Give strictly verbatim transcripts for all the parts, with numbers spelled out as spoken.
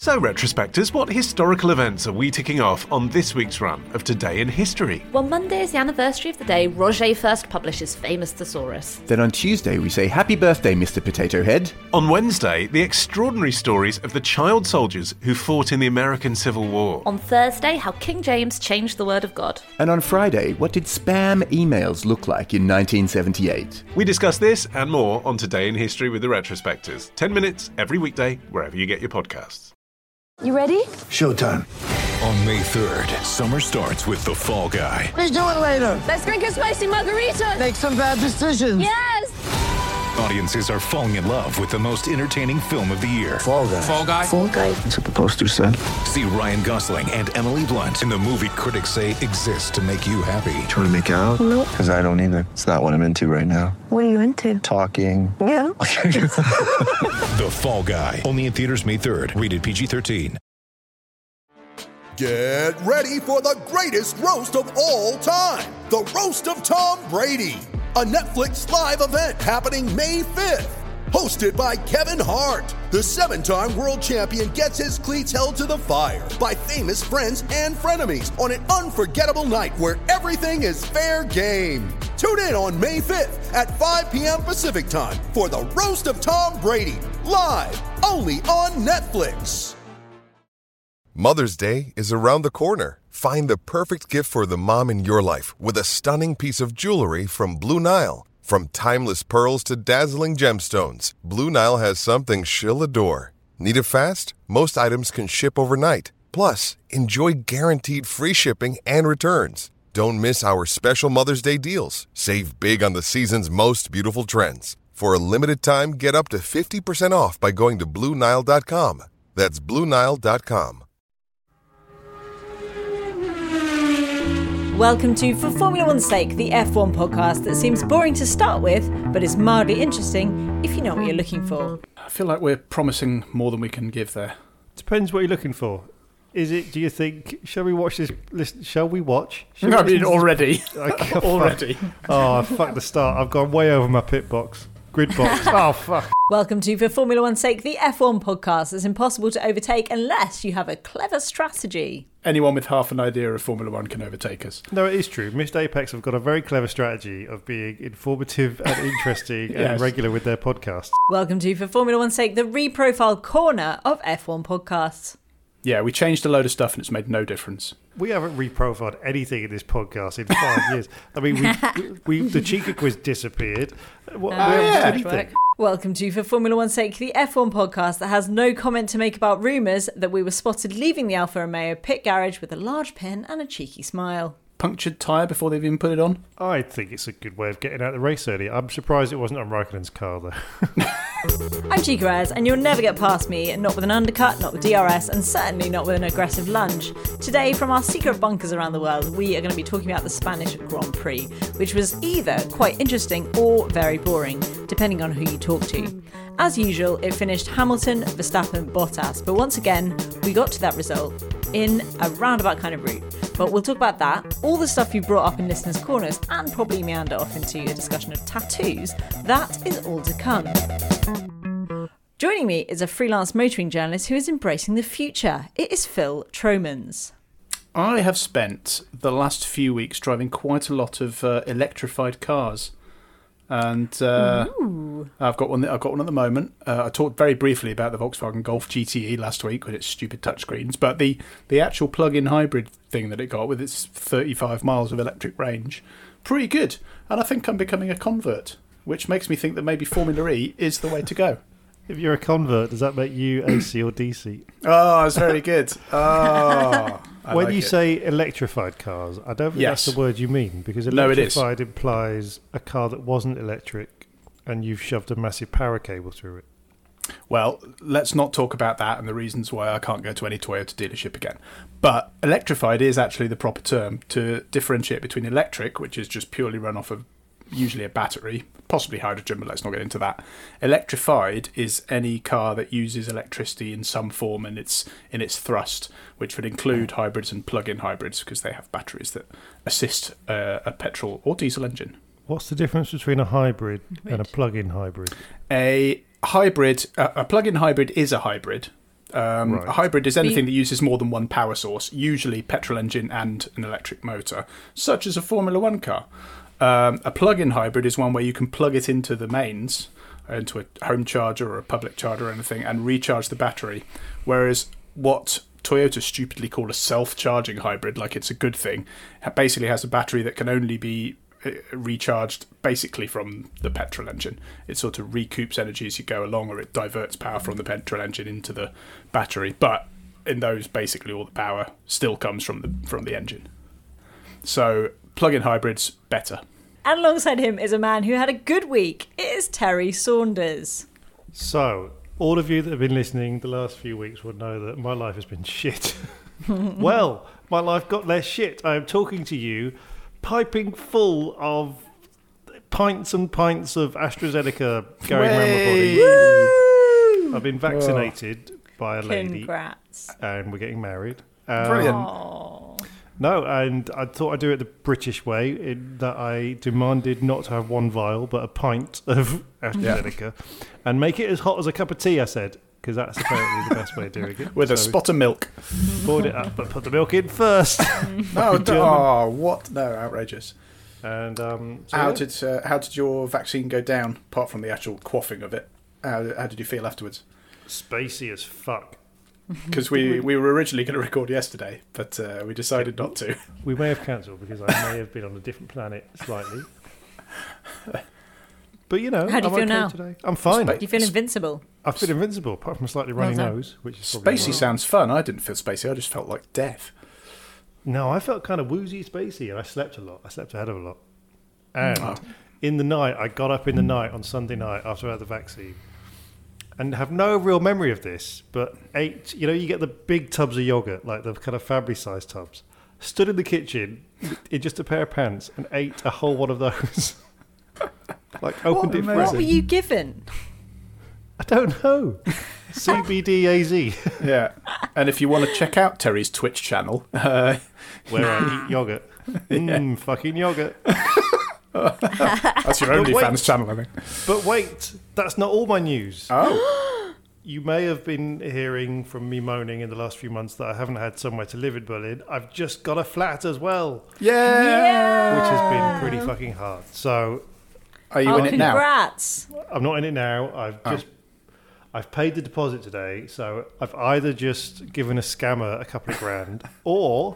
So, retrospectors, what historical events are we ticking off on this week's run of Today in History? Well, Monday is the anniversary of the day Roget first published his famous Thesaurus. Then on Tuesday we say happy birthday, Mister Potato Head. On Wednesday, the extraordinary stories of the child soldiers who fought in the American Civil War. On Thursday, how King James changed the word of God. And on Friday, what did spam emails look like in nineteen seventy-eight? We discuss this and more on Today in History with the Retrospectors. Ten minutes every weekday, wherever you get your podcasts. You ready? Showtime. On May third, summer starts with The Fall Guy. Let's do it later. Let's drink a spicy margarita. Make some bad decisions. Yes! Audiences are falling in love with the most entertaining film of the year. Fall Guy. Fall Guy? Fall Guy. That's what the poster said. See Ryan Gosling and Emily Blunt in the movie critics say exists to make you happy. Trying to make it out? Nope. Because I don't either. It's not what I'm into right now. What are you into? Talking. Yeah. The Fall Guy. Only in theaters May third. Rated P G thirteen. Get ready for the greatest roast of all time. The Roast of Tom Brady. A Netflix live event happening May fifth. Hosted by Kevin Hart. The seven-time world champion gets his cleats held to the fire by famous friends and frenemies on an unforgettable night where everything is fair game. Tune in on May fifth at five p.m. Pacific time for the Roast of Tom Brady. Live only on Netflix. Mother's Day is around the corner. Find the perfect gift for the mom in your life with a stunning piece of jewelry from Blue Nile. From timeless pearls to dazzling gemstones, Blue Nile has something she'll adore. Need it fast? Most items can ship overnight. Plus, enjoy guaranteed free shipping and returns. Don't miss our special Mother's Day deals. Save big on the season's most beautiful trends. For a limited time, get up to fifty percent off by going to Blue Nile dot com. That's Blue Nile dot com. Welcome to For Formula One's Sake, the F one podcast that seems boring to start with, but is mildly interesting if you know what you're looking for. I feel like we're promising more than we can give there. Depends what you're looking for. Is it, do you think, shall we watch this, listen, shall we watch? Shall No, we I mean, already. Like, already. Oh, fuck the start. I've gone way over my pit box. Grid box. Oh, fuck. Welcome to For Formula One's Sake, the F one podcast that's impossible to overtake unless you have a clever strategy. Anyone with half an idea of Formula One can overtake us. No, it is true. Missed Apex have got a very clever strategy of being informative and interesting Yes. and regular with their podcasts. Welcome to For Formula One's Sake, the reprofiled corner of F one podcasts. Yeah, we changed a load of stuff and it's made no difference. We haven't reprofiled anything in this podcast in five years. I mean, we, we the Chica quiz disappeared. What, Oh, we haven't yeah. done anything. Welcome to For Formula One's Sake, the F one podcast that has no comment to make about rumours that we were spotted leaving the Alfa Romeo pit garage with a large pen and a cheeky smile. Punctured tyre before they've even put it on? I think it's a good way of getting out the race early. I'm surprised it wasn't on Raikkonen's car, though. I'm Chica Reyes, and you'll never get past me, not with an undercut, not with D R S, and certainly not with an aggressive lunge. Today, from our secret bunkers around the world, we are going to be talking about the Spanish Grand Prix, which was either quite interesting or very boring, depending on who you talk to. As usual, it finished Hamilton, Verstappen, Bottas, but once again, we got to that result in a roundabout kind of route. But we'll talk about that, all the stuff you brought up in Listeners' Corners, and probably meander off into a discussion of tattoos. That is all to come. Joining me is a freelance motoring journalist who is embracing the future. It is Phil Tromans. I have spent the last few weeks driving quite a lot of uh, electrified cars. And uh, I've got one. I've got one at the moment. Uh, I talked very briefly about the Volkswagen Golf G T E last week with its stupid touchscreens, but the the actual plug-in hybrid thing that it got with its thirty-five miles of electric range, pretty good. And I think I'm becoming a convert, which makes me think that maybe Formula E is the way to go. If you're a convert, does that make you A C or D C? Oh, that's very good. Oh, I when like you it. say electrified cars, I don't think Yes. that's the word you mean, because No, it is. electrified implies a car that wasn't electric and you've shoved a massive power cable through it. Well, let's not talk about that and the reasons why I can't go to any Toyota dealership again. But electrified is actually the proper term to differentiate between electric, which is just purely run off of usually a battery, possibly hydrogen, but let's not get into that. Electrified is any car that uses electricity in some form in its in its thrust, which would include hybrids and plug-in hybrids because they have batteries that assist uh, a petrol or diesel engine. What's the difference between a hybrid and a plug-in hybrid? A hybrid, a, a plug-in hybrid is a hybrid. Um, Right. A hybrid is anything that uses more than one power source, usually petrol engine and an electric motor, such as a Formula One car. Um, a plug-in hybrid is one where you can plug it into the mains, into a home charger or a public charger or anything, and recharge the battery. Whereas what Toyota stupidly call a self-charging hybrid, like it's a good thing, basically has a battery that can only be recharged basically from the petrol engine. It sort of recoups energy as you go along, or it diverts power from the petrol engine into the battery. But in those, basically all the power still comes from the from the engine. So plug-in hybrids better. And alongside him is a man who had a good week. It is Terry Saunders. So, all of you that have been listening the last few weeks will know that my life has been shit. Well, my life got less shit. I am talking to you piping full of pints and pints of AstraZeneca going around my body. Woo! I've been vaccinated by a lady. Congrats. And we're getting married. Um, Brilliant. Aww. No, and I thought I'd do it the British way, in that I demanded not to have one vial, but a pint of AstraZeneca, yeah. and make it as hot as a cup of tea, I said, because that's apparently the best way of doing it. With so a spot of milk. Poured it up, but put the milk in first. No, oh, what? No, outrageous. And um, so how yeah. did uh, how did your vaccine go down, apart from the actual quaffing of it? How, how did you feel afterwards? Spacey as fuck. Because we, we were originally going to record yesterday, but uh, we decided not to. We may have cancelled because I may have been on a different planet slightly. But you know, how do you I'm feel okay now? Today. I'm fine. Do you feel invincible? I feel invincible, apart from a slightly runny well nose, which is probably spacey well. sounds fun. I didn't feel spacey. I just felt like death. No, I felt kind of woozy spacey, and I slept a lot. I slept ahead of a lot. And Oh. in the night, I got up in the night on Sunday night after I had the vaccine, and have no real memory of this, but ate, you know, you get the big tubs of yogurt, like the kind of Fabry-sized tubs, stood in the kitchen in just a pair of pants and ate a whole one of those. Like, opened it What fresh. were you given? I don't know. C B D A Z. Yeah. And if you want to check out Terry's Twitch channel, uh, where I eat yogurt. Mmm, fucking yogurt. That's your OnlyFans channel, I think. But wait, that's not all my news. Oh. You may have been hearing from me moaning in the last few months that I haven't had somewhere to live in Berlin. I've just got a flat as well. Yeah. yeah. Which has been pretty fucking hard. So, are you oh, in it now? Congrats. I'm not in it now. I've Oh. just I've paid the deposit today, so I've either just given a scammer a couple of grand, or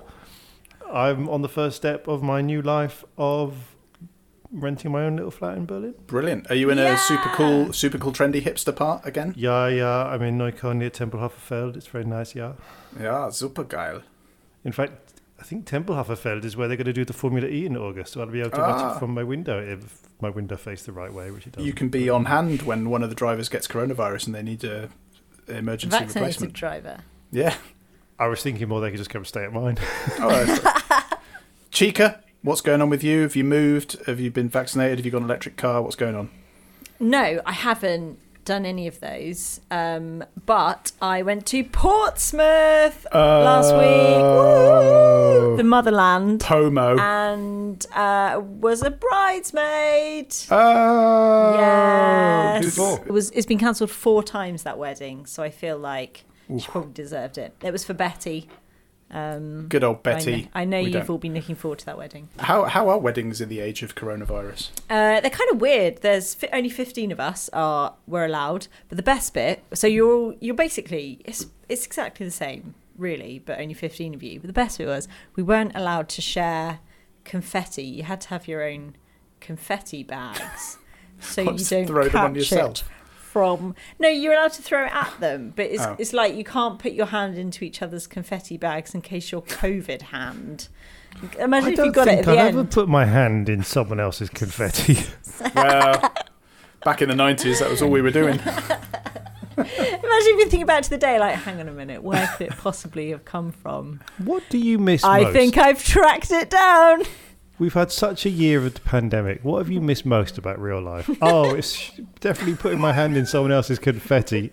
I'm on the first step of my new life of renting my own little flat in Berlin. Brilliant. Are you in Yeah. a super cool, super cool, trendy hipster part again? Yeah, yeah. I'm in Neukölln near Tempelhofer Feld. It's very nice, yeah. Yeah, super geil. In fact, I think Tempelhofer Feld is where they're going to do the Formula E in August, so I'll be able to watch Ah. it from my window if my window faces the right way, which it does. You can be on hand when one of the drivers gets coronavirus and they need a emergency Vaccinated replacement. driver. Yeah. I was thinking more they could just come stay at mine. Oh, Chica, what's going on with you? Have you moved? Have you been vaccinated? Have you got an electric car? What's going on? No, I haven't done any of those. Um, but I went to Portsmouth Uh, last week. Woo! The motherland. Pomo. And uh, was a bridesmaid. Oh, yes. beautiful. It was. It's been cancelled four times, that wedding. So I feel like she probably deserved it. It was for Betty. Um, Good old I Betty. know, I know We you've don't- all been looking forward to that wedding. How how are weddings in the age of coronavirus? Uh, they're kind of weird. There's fi- only fifteen of us are were allowed, but the best bit. So you're all, you're basically it's it's exactly the same, really, but only fifteen of you. But the best bit was we weren't allowed to share confetti. You had to have your own confetti bags, so you What's don't throw them on catch yourself? it from. No, you're allowed to throw it at them, but it's Oh. it's like you can't put your hand into each other's confetti bags in case you're COVID hand. Imagine I if don't you got think it at the I've end. ever put my hand in someone else's confetti. Well, back in the nineties, that was all we were doing. Imagine if you think about it to the day, like, hang on a minute, where could it possibly have come from? What do you miss I most? think I've tracked it down. We've had such a year of the pandemic. What have you missed most about real life? Oh, it's definitely putting my hand in someone else's confetti.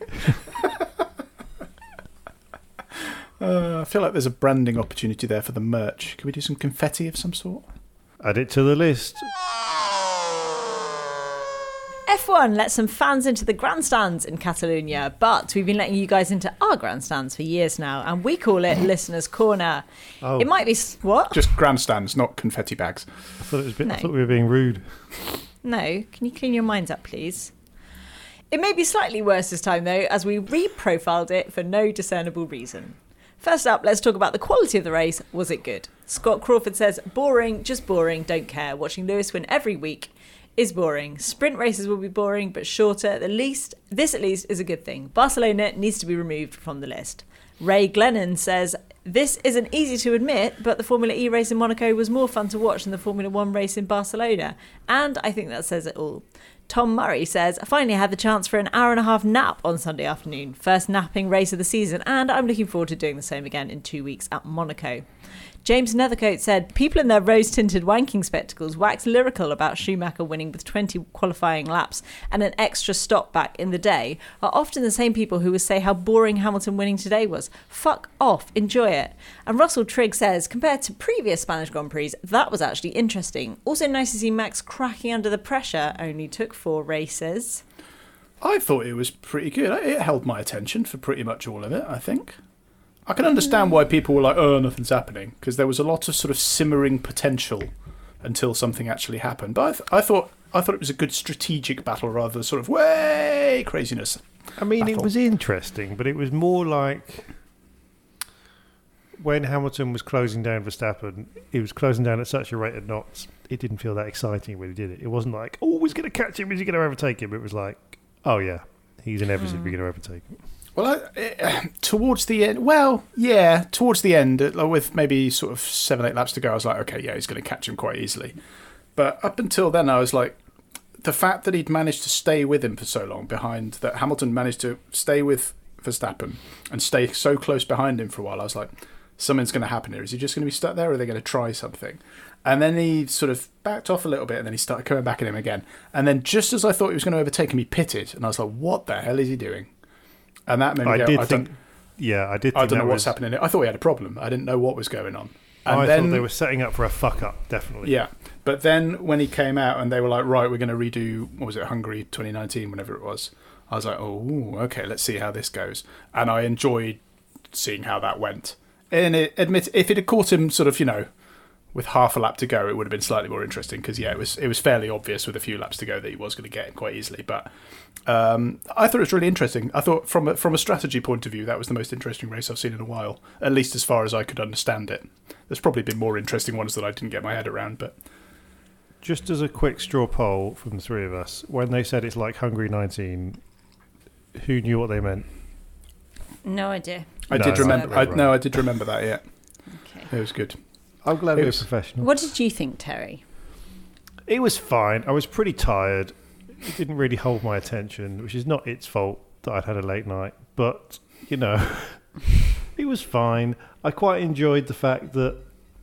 Uh, I feel like there's a branding opportunity there for the merch. Can we do some confetti of some sort? Add it to the list. F F one let some fans into the grandstands in Catalonia, but we've been letting you guys into our grandstands for years now, and we call it Listener's Corner. Oh. It might be... What? Just grandstands, not confetti bags. I thought, it was a bit, No. I thought we were being rude. No, can you clean your minds up, please? It may be slightly worse this time, though, as we re-profiled it for no discernible reason. First up, let's talk about the quality of the race. Was it good? Scott Crawford says, boring, just boring, don't care. Watching Lewis win every week is boring. Sprint races will be boring, but shorter. At least, this at least is a good thing. Barcelona needs to be removed from the list. Ray Glennon says, this isn't easy to admit, but the Formula E race in Monaco was more fun to watch than the Formula One race in Barcelona. And I think that says it all. Tom Murray says, I finally had the chance for an hour and a half nap on Sunday afternoon. First napping race of the season, and I'm looking forward to doing the same again in two weeks at Monaco. James Nethercote said, people in their rose-tinted wanking spectacles wax lyrical about Schumacher winning with twenty qualifying laps and an extra stop back in the day are often the same people who would say how boring Hamilton winning today was. Fuck off, enjoy it. And Russell Trigg says, compared to previous Spanish Grand Prix, that was actually interesting. Also nice to see Max cracking under the pressure, only took four races. I thought it was pretty good. It held my attention for pretty much all of it, I think. I can understand why people were like, oh, nothing's happening, because there was a lot of sort of simmering potential until something actually happened. But I, th- I thought I thought it was a good strategic battle rather than sort of, way, craziness. I mean, battle. It was interesting, but it was more like when Hamilton was closing down Verstappen, he was closing down at such a rate of knots, it didn't feel that exciting when he did it. It wasn't like, oh, he's going to catch him, is he going to overtake him? It was like, oh, yeah, he's inevitably mm. going to overtake him. Well, I, uh, towards the end, well, yeah, towards the end, uh, with maybe sort of seven, eight laps to go, I was like, okay, yeah, he's going to catch him quite easily. But up until then, I was like, the fact that he'd managed to stay with him for so long behind, that Hamilton managed to stay with Verstappen and stay so close behind him for a while, I was like, something's going to happen here. Is he just going to be stuck there, or are they going to try something? And then he sort of backed off a little bit, and then he started coming back at him again. And then just as I thought he was going to overtake him, he pitted. And I was like, what the hell is he doing? And that made me I go, did I think, don't, yeah, I did. I Think don't know that what's was, happening. I thought he had a problem. I didn't know what was going on. And I then, thought they were setting up for a fuck up, definitely. Yeah, but then when he came out and they were like, right, we're going to redo, what was it, Hungary twenty nineteen, whenever it was. I was like, oh, okay, let's see how this goes. And I enjoyed seeing how that went. And it, admit, if it had caught him sort of, you know, with half a lap to go, it would have been slightly more interesting because, yeah, it was it was fairly obvious with a few laps to go that he was going to get him quite easily. But um, I thought it was really interesting. I thought from a, from a strategy point of view, that was the most interesting race I've seen in a while, at least as far as I could understand it. There's probably been more interesting ones that I didn't get my head around. But just as a quick straw poll from the three of us, when they said it's like Hungary nineteen, who knew what they meant? No idea. I no, did remember. I, right. no, I did remember that. Yeah, okay. It was good. I'm glad it it was was professional. What did you think, Terry? It was fine. I was pretty tired. It didn't really hold my attention, which is not its fault that I'd had a late night. But, you know, it was fine. I quite enjoyed the fact that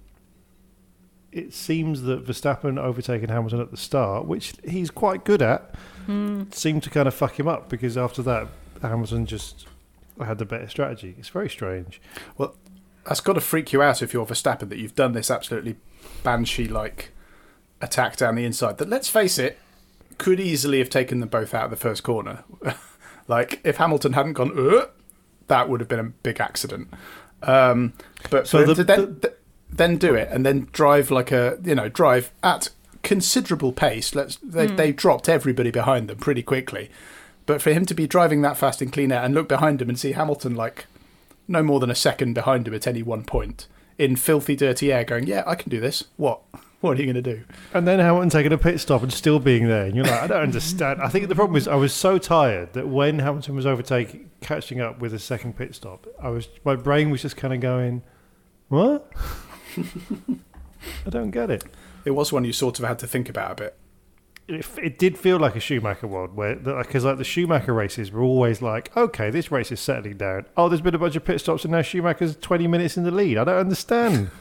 it seems that Verstappen overtaking Hamilton at the start, which he's quite good at, mm. seemed to kind of fuck him up because after that, Hamilton just had the better strategy. It's very strange. Well, that's got to freak you out if you're Verstappen, that you've done this absolutely Banshee-like attack down the inside that, let's face it, could easily have taken them both out of the first corner. Like, if Hamilton hadn't gone, uh, that would have been a big accident. Um, but so the, to then, the, th- then do it and then drive like a, you know, drive at considerable pace. Let's they, mm. they dropped everybody behind them pretty quickly. But for him to be driving that fast in clean air and look behind him and see Hamilton like no more than a second behind him at any one point in filthy, dirty air going, yeah, I can do this. What? What are you going to do? And then Hamilton taking a pit stop and still being there. And you're like, I don't understand. I think the problem is I was so tired that when Hamilton was overtaking, catching up with a second pit stop, I was my brain was just kind of going, what? I don't get it. It was one you sort of had to think about a bit. It, it did feel like a Schumacher one, where because like the Schumacher races were always like, okay, this race is settling down. Oh, there's been a bunch of pit stops and now Schumacher's twenty minutes in the lead. I don't understand.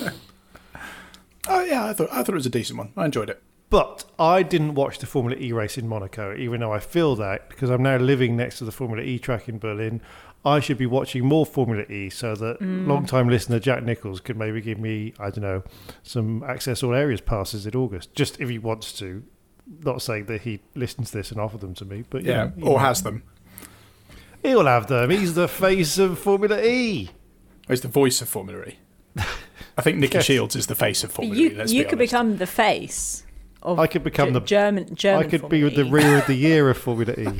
Oh yeah, I thought I thought it was a decent one. I enjoyed it. But I didn't watch the Formula E race in Monaco, even though I feel that because I'm now living next to the Formula E track in Berlin. I should be watching more Formula E so that mm. long-time listener Jack Nichols could maybe give me, I don't know, some access all areas passes in August, just if he wants to. Not saying that he listens to this and offered them to me, but you Yeah, know, you or know. has them. He'll have them. He's the face of Formula E. Or he's the voice of Formula E. I think Nicky Yes. Shields is the face of But Formula you E. Let's you be could honest. become the face of I could become Ge- the German German I could Formula be the E. rear of the year of Formula E.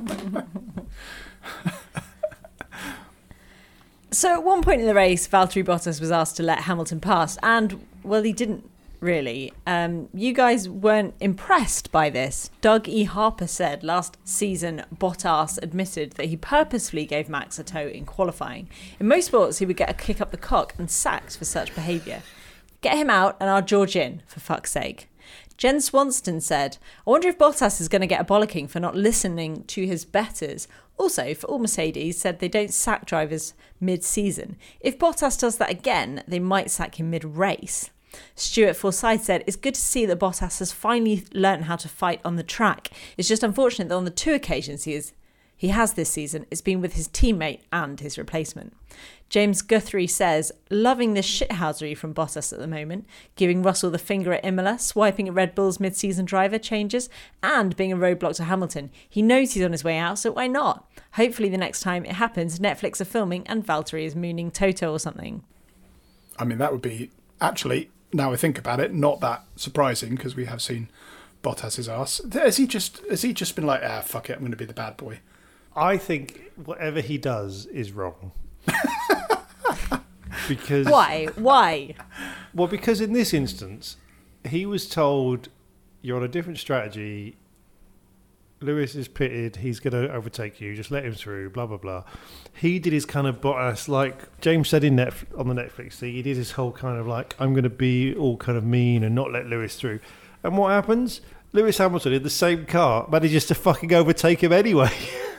So at one point in the race, Valtteri Bottas was asked to let Hamilton pass, and, well, he didn't really. Um, you guys weren't impressed by this. Doug E. Harper said last season Bottas admitted that he purposefully gave Max a tow in qualifying. In most sports, he would get a kick up the cock and sacked for such behaviour. Get him out and our George in, for fuck's sake. Jen Swanston said, I wonder if Bottas is going to get a bollocking for not listening to his betters. Also, for all Mercedes, said they don't sack drivers mid-season. If Bottas does that again, they might sack him mid-race. Stuart Forsyth said, it's good to see that Bottas has finally learned how to fight on the track. It's just unfortunate that on the two occasions he is he has this season, it's been with his teammate and his replacement. James Guthrie says, loving this shithousery from Bottas at the moment, giving Russell the finger at Imola, swiping at Red Bull's mid-season driver changes, and being a roadblock to Hamilton. He knows he's on his way out, so why not? Hopefully the next time it happens, Netflix are filming and Valtteri is mooning Toto or something. I mean, that would be, actually, now I think about it, not that surprising, because we have seen Bottas's ass. Has he just, has he just been like, ah, fuck it, I'm going to be the bad boy? I think whatever he does is wrong. Because Why? Why? Well, because in this instance, he was told, you're on a different strategy. Lewis is pitted. He's going to overtake you. Just let him through, blah, blah, blah. He did his kind of Bottas, like James said in Netf- on the Netflix thing, he did his whole kind of like, I'm going to be all kind of mean and not let Lewis through. And what happens? Lewis Hamilton in the same car manages to fucking overtake him anyway.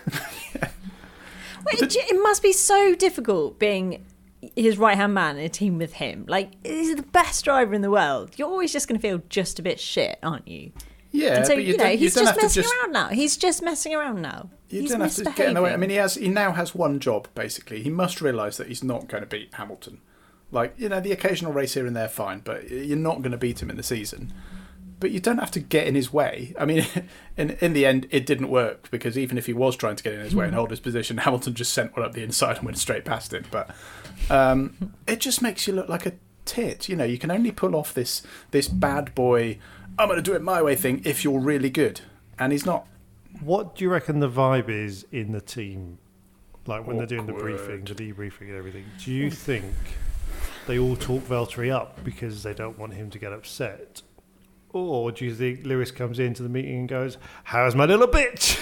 Wait, it, it must be so difficult being his right-hand man in a team with him. Like, he's the best driver in the world. You're always just going to feel just a bit shit, aren't you? Yeah, and so, but you, you know, don't, you he's don't just have to messing just, around now. He's just messing around now. You he's don't have to get in the way. I misbehaving. mean, he has. He now has one job, basically. He must realise that he's not going to beat Hamilton. Like, you know, the occasional race here and there, fine, but you're not going to beat him in the season. But you don't have to get in his way. I mean, in in the end, it didn't work, because even if he was trying to get in his way and hold his position, Hamilton just sent one up the inside and went straight past him. But um, it just makes you look like a tit. You know, you can only pull off this this bad boy, I'm going to do it my way thing if you're really good. And he's not. What do you reckon the vibe is in the team? Like when they're doing the Awkward. briefing, the debriefing and everything. Do you think they all talk Valtteri up because they don't want him to get upset? Or do you think Lewis comes into the meeting and goes, how's my little bitch?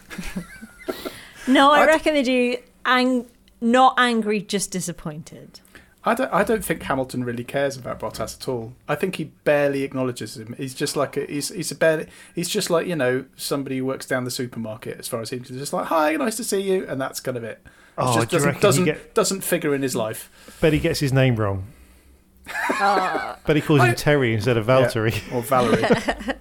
No, I I'd- reckon they do. Ang- not angry, just disappointed. I don't. I don't think Hamilton really cares about Bottas at all. I think he barely acknowledges him. He's just like a. He's he's a barely. He's just like, you know, somebody who works down the supermarket. As far as he's just like, hi, nice to see you, and that's kind of it. It Oh, just do you doesn't reckon he doesn't, get- doesn't figure in his life. Bet he gets his name wrong. Uh, Bet he calls I- him Terry instead of Valtteri. Yeah, or Valerie.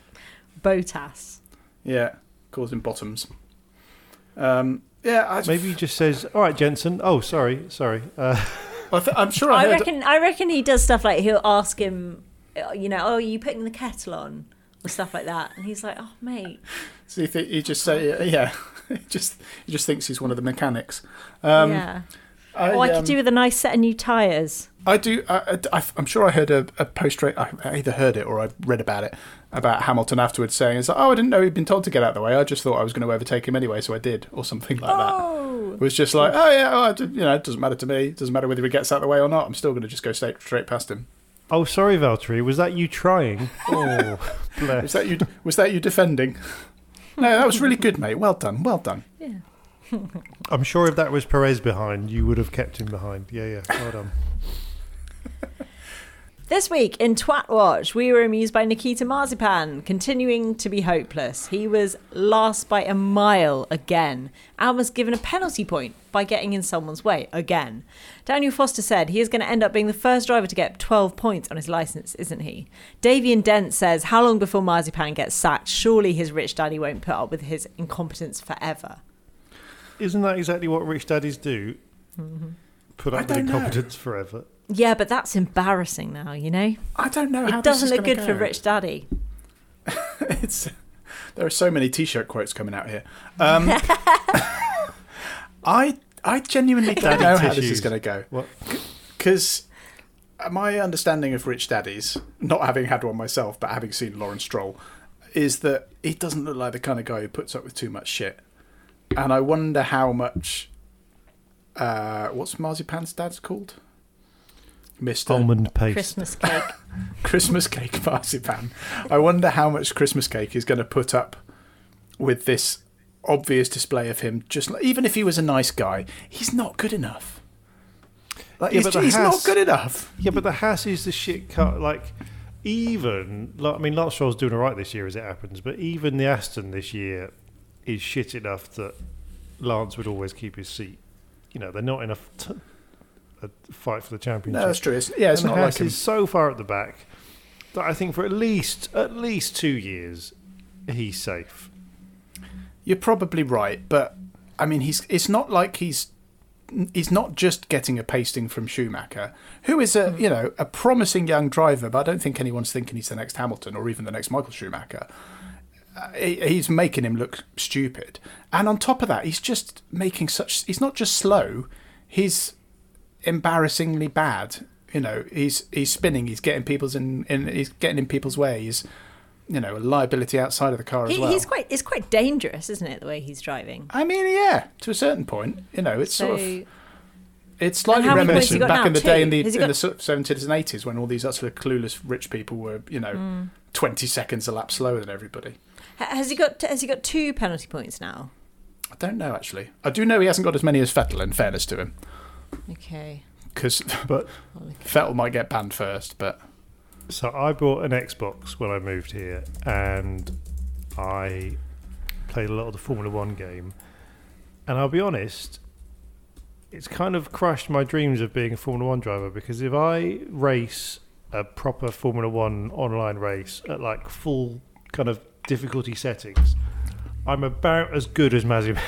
Botas. Yeah, calls him Bottoms. Um, yeah, I, Maybe he just says, all right, Jensen. Oh, sorry, sorry. Uh, I th- I'm sure I, I heard. reckon. I reckon he does stuff like he'll ask him, uh, you know, oh, are you putting the kettle on or stuff like that, and he's like, oh, mate. So you think he just say, yeah, he just he just thinks he's one of the mechanics. Um, yeah. I, oh, I um, could do with a nice set of new tyres. I do. I, I, I'm sure I heard a, a post race. I either heard it or I read about it about Hamilton afterwards saying, "It's like, oh, I didn't know he'd been told to get out of the way. I just thought I was going to overtake him anyway, so I did," or something like Oh. that. It was just like, "Oh yeah, oh, I did, you know, it doesn't matter to me. It doesn't matter whether he gets out of the way or not. I'm still going to just go straight straight past him." oh, sorry, Valtteri. Was that you trying? Oh, bless. Was that you? Was that you defending? No, that was really good, mate. Well done. Well done. Yeah. I'm sure if that was Perez behind, you would have kept him behind. Yeah, yeah. Well done. This week in Twat Watch, we were amused by Nikita Marzipan continuing to be hopeless. He was last by a mile again and was given a penalty point by getting in someone's way again. Daniel Foster said he is going to end up being the first driver to get twelve points on his licence, isn't he? Davian Dent says, how long before Marzipan gets sacked? Surely his rich daddy won't put up with his incompetence forever. Isn't that exactly what rich daddies do? Mm-hmm. Put I up with don't know. incompetence forever. Yeah, but that's embarrassing now, you know? I don't know how It doesn't this is look gonna good go. for rich daddy. it's there are so many T-shirt quotes coming out here. Um, I I genuinely don't know how this is going to go. What? Because my understanding of Rich Daddies, not having had one myself, but having seen Lawrence Stroll, is that he doesn't look like the kind of guy who puts up with too much shit. And I wonder how much... Uh, what's Marzipan's dad's called? Mister Almond paste. Christmas cake. Christmas cake Marzipan. I wonder how much Christmas cake is going to put up with this obvious display of him. Just like, even if he was a nice guy, he's not good enough. Like, Yeah, he's but the he's not Haas- good enough. Yeah, but the Haas is the shit cut. Like, even, like, I mean, Lance Stroll's doing all right this year as it happens, but even the Aston this year is shit enough that Lance would always keep his seat. You know, they're not enough to a fight for the championship. No, that's true. It's, yeah, it's and not the like Haas him. is so far at the back that I think for at least at least two years he's safe. You're probably right, but I mean, he's. It's not like he's. He's not just getting a pasting from Schumacher, who is a you know a promising young driver, but I don't think anyone's thinking he's the next Hamilton or even the next Michael Schumacher. Uh, he, he's making him look stupid, and on top of that, he's just making such. He's not just slow; he's embarrassingly bad. You know, he's he's spinning. He's getting people's in, in he's getting in people's way. He's you know a liability outside of the car as He, well. he's quite. It's quite dangerous, isn't it? The way he's driving. I mean, yeah, to a certain point, you know, it's So, sort of it's slightly And how many points reminiscent he got back now? in the day in Two? the Has he in got- the sort of seventies and eighties when all these sort of clueless rich people were, you know, Mm. twenty seconds a lap slower than everybody. Ha- has he got? Has he got two penalty points now? I don't know actually. I do know he hasn't got as many as Vettel. In fairness to him, Okay. because But Vettel might get banned first, but so I bought an Xbox when I moved here, and I played a lot of the Formula One game. And I'll be honest, it's kind of crushed my dreams of being a Formula One driver, because if I race a proper Formula One online race at like full kind of difficulty settings, I'm about as good as Mazepin.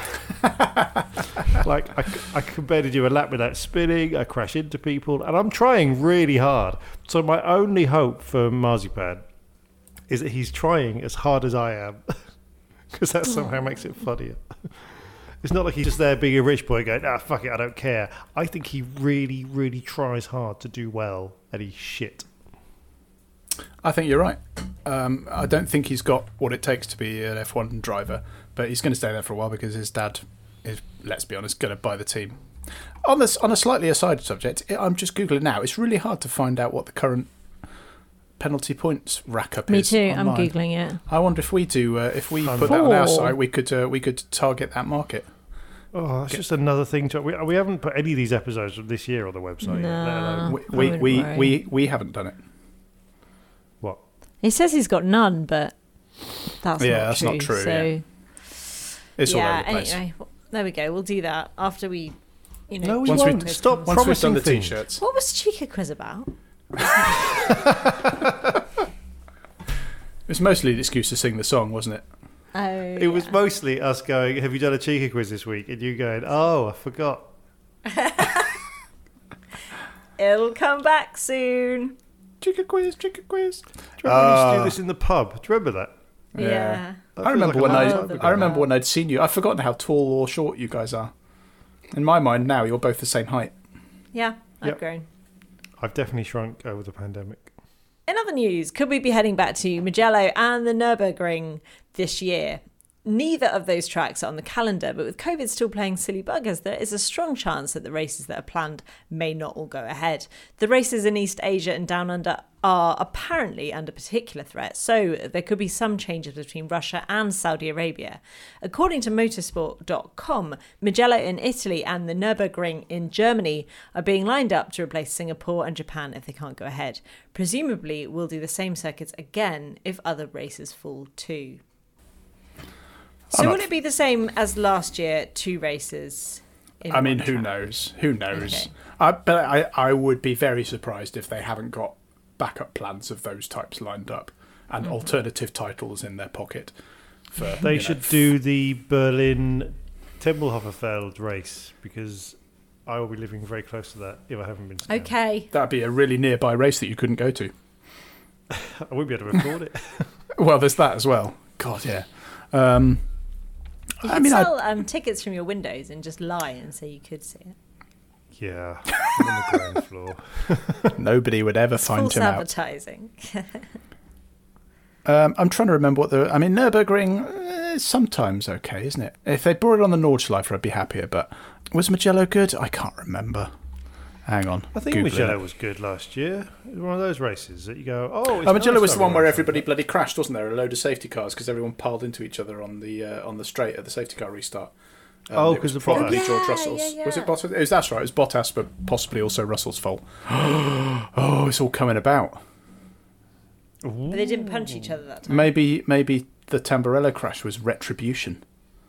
Like, I, c- I can barely do a lap without spinning, I crash into people, and I'm trying really hard. So my only hope for Marzipan is that he's trying as hard as I am, because that somehow makes it funnier. It's not like he's just there being a rich boy going, ah, fuck it, I don't care. I think he really, really tries hard to do well, and he's shit. I think you're right. Um, I don't think he's got what it takes to be an F one driver, but he's going to stay there for a while because his dad is, let's be honest, going to buy the team. On this, on a slightly aside subject, I'm just googling now. It's really hard to find out what the current penalty points rack up Me is. too. I'm online. googling it. I wonder if we do, uh, if we Fun. put that on our Four. site, we could uh, we could target that market. Oh, that's just another thing to. We, we haven't put any of these episodes from this year on the website yet. let alone- No. We I we wouldn't we, worry. we we haven't done it. What? He says he's got none, but that's Yeah, not that's true. not true, So yeah. It's all yeah. over the place. Anyway, well, there we go. We'll do that after we, you know. No, we Once we- won't. Stop Once we've done promising the things. t-shirts. What was Chica Quiz about? It was mostly an excuse to sing the song, wasn't it? Oh, It was mostly us going, have you done a Chica quiz this week? And you going, oh, I forgot. It'll come back soon. Chicken quiz, chicken quiz. Do you remember when we used to Ah. do this in the pub? Do you remember that? Yeah. That I feels remember like when a long I time ago. I remember when I'd seen you. I've forgotten how tall or short you guys are. In my mind now, you're both the same height. Yeah, I've Yep. grown. I've definitely shrunk over the pandemic. In other news, could we be heading back to Mugello and the Nürburgring this year? Neither of those tracks are on the calendar, but with COVID still playing silly buggers, there is a strong chance that the races that are planned may not all go ahead. The races in East Asia and Down Under are apparently under particular threat, so there could be some changes between Russia and Saudi Arabia. According to motorsport dot com, Mugello in Italy and the Nürburgring in Germany are being lined up to replace Singapore and Japan if they can't go ahead. Presumably, we'll do the same circuits again if other races fall too. So I'm will not- it be the same as last year, two races? In I mean, one who track? knows? Who knows? Okay. I, but I, I would be very surprised if they haven't got backup plans of those types lined up and Mhm. alternative titles in their pocket. For They you know, should do the Berlin Tempelhoferfeld race, because I will be living very close to that if I haven't been. Scammed. Okay. That'd be a really nearby race that you couldn't go to. I wouldn't be able to record it. well, there's that as well. God, yeah. Um, You I could mean, I- sell um, tickets from your windows and just lie and say you could see it. Yeah, on the ground floor. Nobody would ever It's find false him out. advertising. Um, I'm trying to remember what the. I mean, Nürburgring is sometimes okay, isn't it? If they brought it on the Nordschleife, I'd be happier. But was Mugello good? I can't remember. Hang on. I think Googling Mugello it. was good last year. It was one of those races that you go, oh, it's Oh, Mugello nice was to the one have where a race everybody like bloody crashed, wasn't there? A load of safety cars because everyone piled into each other on the uh, on the straight at the safety car restart. Um, Oh, it was 'cause of probably Bottas. George Yeah, Russell's. yeah, yeah. Was it Bottas? It was, that's right. It was Bottas, but possibly also Russell's fault. Oh, it's all coming about. But they didn't punch each other that time. Maybe maybe the Tamburello crash was retribution.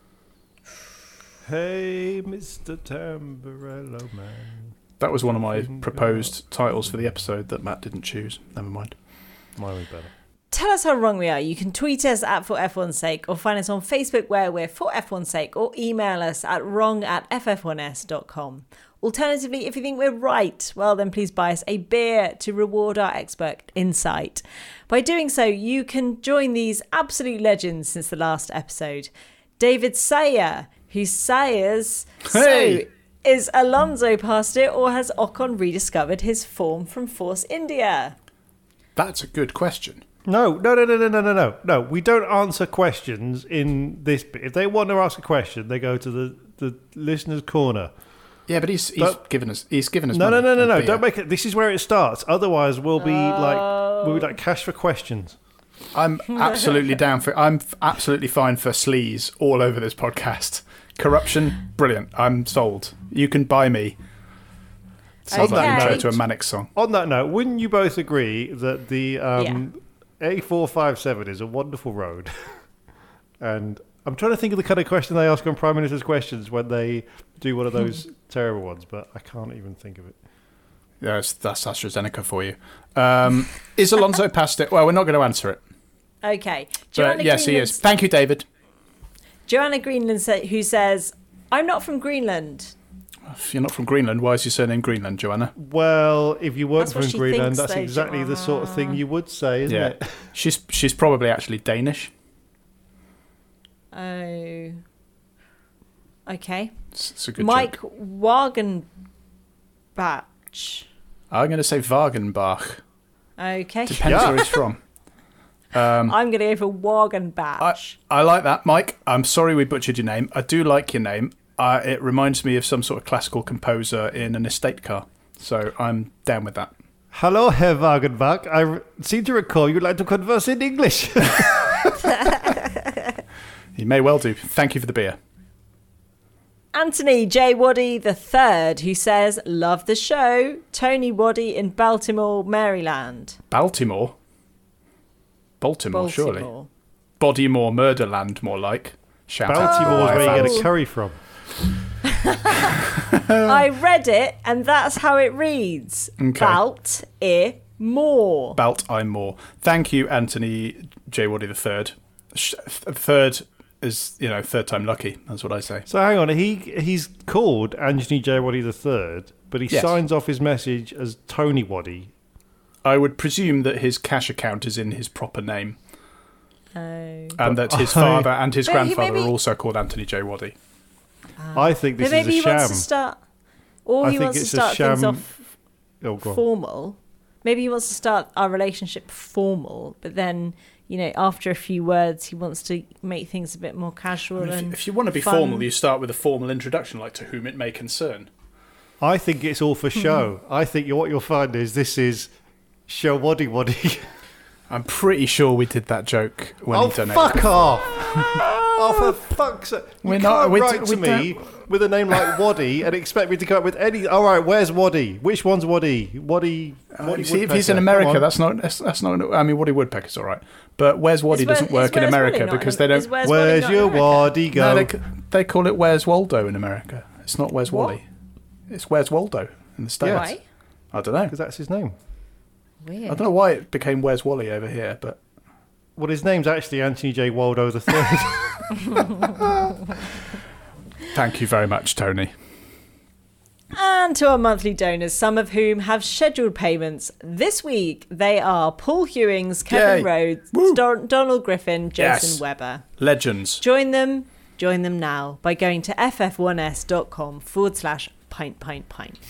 that. Hey, Mister Tamburello Man. That was one of my proposed titles for the episode that Matt didn't choose. Never mind. Mine was better. Tell us how wrong we are. You can tweet us at For F one's Sake or find us on Facebook where we're For F one's Sake or email us at wrong at f f one s dot com. Alternatively, if you think we're right, well then please buy us a beer to reward our expert insight. By doing so, you can join these absolute legends since the last episode. David Sayer, who sayers, Hey! so is Alonso past it or has Ocon rediscovered his form from Force India? That's a good question. No, no, no, no, no, no, no, no. No, we don't answer questions in this bit. If they want to ask a question, they go to the, the listener's corner. Yeah, but he's he's Don't- given us he's given us No, no, money no, no, and no. beer. Don't make it. This is where it starts. Otherwise, we'll be like we'll be like cash for questions. I'm absolutely down for. I'm f- absolutely fine for sleaze all over this podcast. Corruption, brilliant. I'm sold. You can buy me. Sounds like Okay. intro to a Mannix song. On that note, wouldn't you both agree that the um, A four five seven is a wonderful road? And I'm trying to think of the kind of question they ask on Prime Minister's questions when they do one of those terrible ones, but I can't even think of it. Yes, that's AstraZeneca for you. Um, is Alonso past it? Well, we're not going to answer it. Okay. But Joanna yes, he Greenland- is. Thank you, David. Joanna Greenland, sa- who says, I'm not from Greenland. If you're not from Greenland, why is your surname Greenland, Joanna? Well, if you weren't That's what from she Greenland, thinks, that's though, exactly the sort of thing you would say, isn't Yeah, it? she's she's probably actually Danish. Oh. Okay. It's, it's a good Mike joke. Wagenbach. I'm going to say Wagenbach. Okay. Depends where he's from. Um, I'm going to go for Wagenbach. I, I like that, Mike. I'm sorry we butchered your name. I do like your name. Uh, it reminds me of some sort of classical composer in an estate car. So I'm down with that. Hello, Herr Wagenbach. I re- seem to recall you'd like to converse in English. You may well do. Thank you for the beer. Anthony J. Waddy the third, who says, love the show. Tony Waddy in Baltimore, Maryland. Baltimore? Baltimore, surely. Baltimore. Bodymore, Murderland, more like. Shout out to the Baltimore's where you Wire get fans. a curry from. I read it, and that's how it reads. Okay. Balt I more. Balt I'm more. Thank you, Anthony J. Waddy the third. Sh- Third is, you know, third time lucky. That's what I say. So hang on, he he's called Anthony J. Waddy the third, but he Yes. signs off his message as Tony Waddy. I would presume that his cash account is in his proper name. Oh. And that his I- father and his But he grandfather maybe- are also called Anthony J. Waddy. I think this But maybe is he a sham. wants to start, or I he think wants to it's a start things sham- off Oh, go on. formal. Maybe he wants to start our relationship formal, but then, you know, after a few words, he wants to make things a bit more casual. I mean, if, and if you want to be fun. formal, you start with a formal introduction, like to whom it may concern. I think it's all for show. I think you- what you'll find is this is show Waddy Waddy. I'm pretty sure we did that joke when Oh, he donated. fuck off! Oh, for fuck's sake. You We're can't not- we write d- to we me with a name like Waddy and expect me to come up with any... All right, where's Waddy? Which one's Waddy? Waddy... Waddy Uh, See, if he's Woodpecker. in Come America, on. that's not. That's, that's not. I mean, Waddy Woodpecker's all right, but Where's Waddy Is Where- doesn't work is in Where's America Waddy not because in- they don't. is Where's Waddy Where's not your in America? Waddy go? No, they, they call it Where's Waldo in America. It's not Where's What? Wally. It's Where's Waldo in the States. Why? I don't know. Because that's his name. Weird. I don't know why it became Where's Wally over here, but Well, his name's actually Anthony J. Waldo the third. thank you very much, Tony. And to our monthly donors, some of whom have scheduled payments this week. They are Paul Hewings, Kevin Yay. Rhodes, Don- Donald Griffin, Jason Yes. Weber. Legends. Join them, join them now by going to ff1s.com forward slash pint pint pint.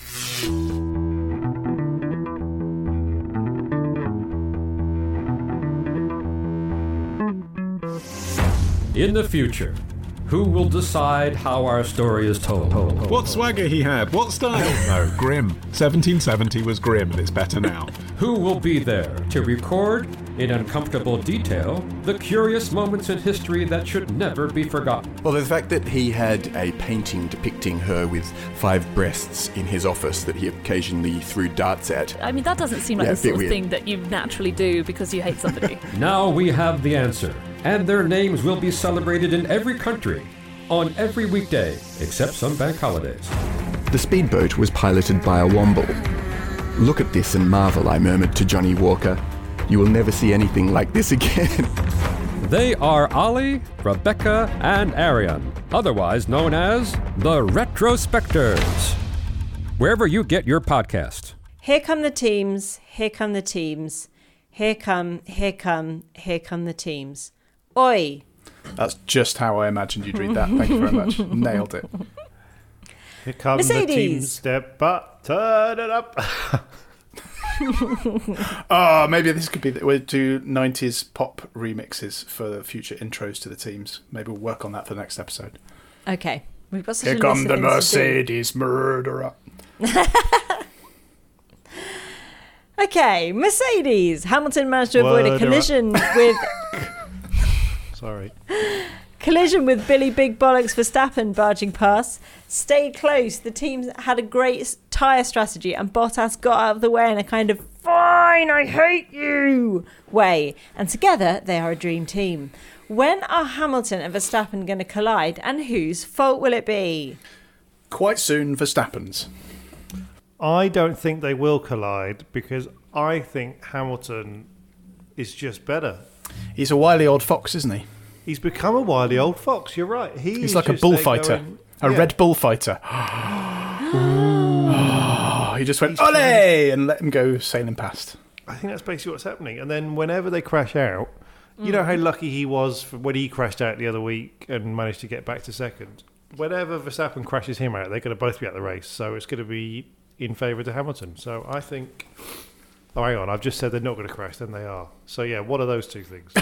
In the future, who will decide how our story is told? What swagger he had, what style? No, grim. seventeen seventy was grim and it's better now. Who will be there to record, in uncomfortable detail, the curious moments in history that should never be forgotten? Well, the fact that he had a painting depicting her with five breasts in his office that he occasionally threw darts at. I mean, that doesn't seem like Yeah, the a bit sort of weird. thing that you naturally do because you hate somebody. Now we have the answer, and their names will be celebrated in every country, on every weekday, except some bank holidays. The speedboat was piloted by a Womble. Look at this and marvel, I murmured to Johnny Walker. You will never see anything like this again. They are Ollie, Rebecca, and Arian, otherwise known as the Retrospectors. Wherever you get your podcast. Here come the teams, here come the teams, here come, here come, here come the teams. Oi! That's just how I imagined you'd read that. Thank you very much. Nailed it. Here comes the team step up, turn it up. Oh, maybe this could be that we'll do nineties pop remixes for future intros to the teams. Maybe we'll work on that for the next episode. Okay, we've got such Here a come list the of things to do. Mercedes murderer. Okay, Mercedes. Hamilton managed to avoid a Word collision with Sorry. collision with Billy Big Bollocks Verstappen barging past. Stayed close. The teams had a great tyre strategy, and Bottas got out of the way in a kind of "fine, I hate you" way. And together, they are a dream team. When are Hamilton and Verstappen going to collide, and whose fault will it be? Quite soon, Verstappen's. I don't think they will collide because I think Hamilton is just better. He's a wily old fox, isn't he? He's become a wily old fox. You're right. He He's is like a just there bullfighter, going- a Yeah. red bullfighter. Oh, he just went ole and let him go sailing past. I think that's basically what's happening. And then whenever they crash out, you know how lucky he was for when he crashed out the other week and managed to get back to second. Whenever Verstappen crashes him out, they're going to both be at the race. So it's going to be in favour to Hamilton. So I think... Oh, hang on. I've just said they're not going to crash. Then they are. So, yeah, what are those two things?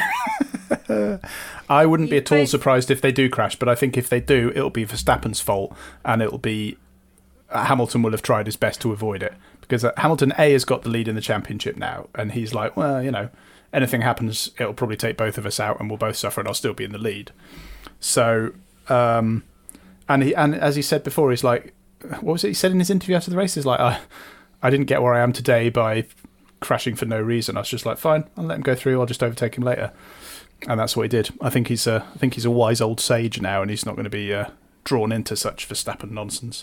I wouldn't be You at all both- surprised if they do crash, but I think if they do, it'll be Verstappen's fault, and it'll be uh, Hamilton will have tried his best to avoid it, because uh, Hamilton A has got the lead in the championship now, and he's like, well, you know, anything happens, it'll probably take both of us out, and we'll both suffer, and I'll still be in the lead. So, um, and he and as he said before, he's like, what was it he said in his interview after the race? He's like, I, I didn't get where I am today by crashing for no reason. I was just like, fine, I'll let him go through. I'll just overtake him later. And that's what he did. I think he's a, I think he's a wise old sage now, and he's not going to be uh, drawn into such Verstappen nonsense.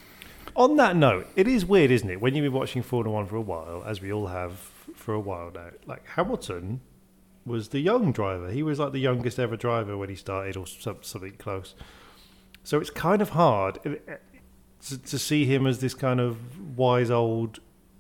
On that note, it is weird, isn't it? When you've been watching Formula One for a while, as we all have for a while now, like Hamilton was the young driver. He was like the youngest ever driver when he started, or some- something close. So it's kind of hard to, to see him as this kind of wise old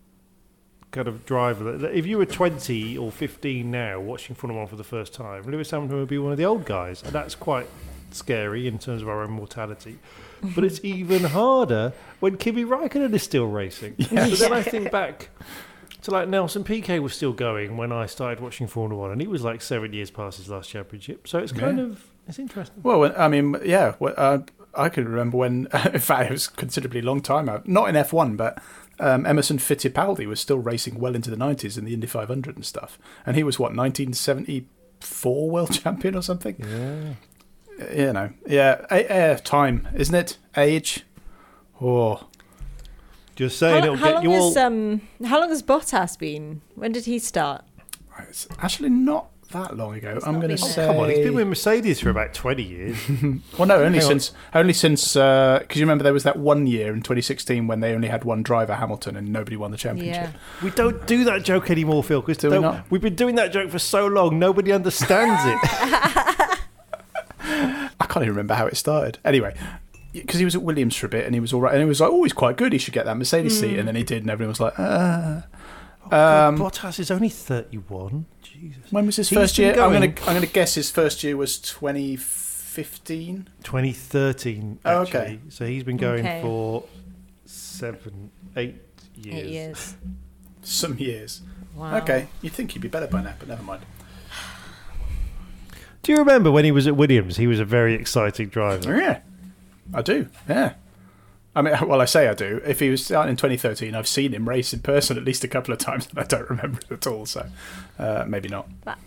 kind of driver. If you were twenty or fifteen now watching Formula One for the first time, Lewis Hamilton would be one of the old guys, and that's quite scary in terms of our own mortality. But it's even harder when Kimi Raikkonen is still racing. Yeah. So then I think back to like Nelson Piquet was still going when I started watching Formula One, and he was like seven years past his last championship. So it's kind Yeah. of it's interesting. Well, when- I mean, yeah, well, uh, I can remember when, in fact, it was a considerably long time out, not in F one, but um, Emerson Fittipaldi was still racing well into the nineties in the Indy five hundred and stuff. And he was, what, nineteen seventy-four world champion or something? Yeah. You know, yeah, a- a- time, isn't it? Age. Oh. Just saying, How, it'll how get long you all. has um how long has Bottas been? When did he start? It's actually not that long ago. I'm going to been say. Come on, he's been with Mercedes for about twenty years. Well, no, only Hang on. since only since because you remember there was that one year in twenty sixteen when they only had one driver, Hamilton, and nobody won the championship. Yeah. We don't do that joke anymore, Phil, because Do we not? we've been doing that joke for so long, nobody understands it. I can't even remember how it started. Anyway, because he was at Williams for a bit and he was all right, and he was like, oh, he's quite good. He should get that Mercedes Mm. seat, and then he did, and everyone was like, ah. Oh, God, Um, Bottas is only thirty-one. Jesus. When was his He's first been year? I'm going- going to I'm going to guess his first year was twenty fifteen. twenty thirteen. Oh, Actually. okay. So he's been going Okay. for seven, eight years. Eight years. Some years. Wow. Okay, you'd think he'd be better by now, but never mind. Do you remember when he was at Williams? He was a very exciting driver. Oh, yeah, I do. Yeah. I mean, well, I say I do. If he was starting in twenty thirteen, I've seen him race in person at least a couple of times, and I don't remember it at all. So uh, maybe not.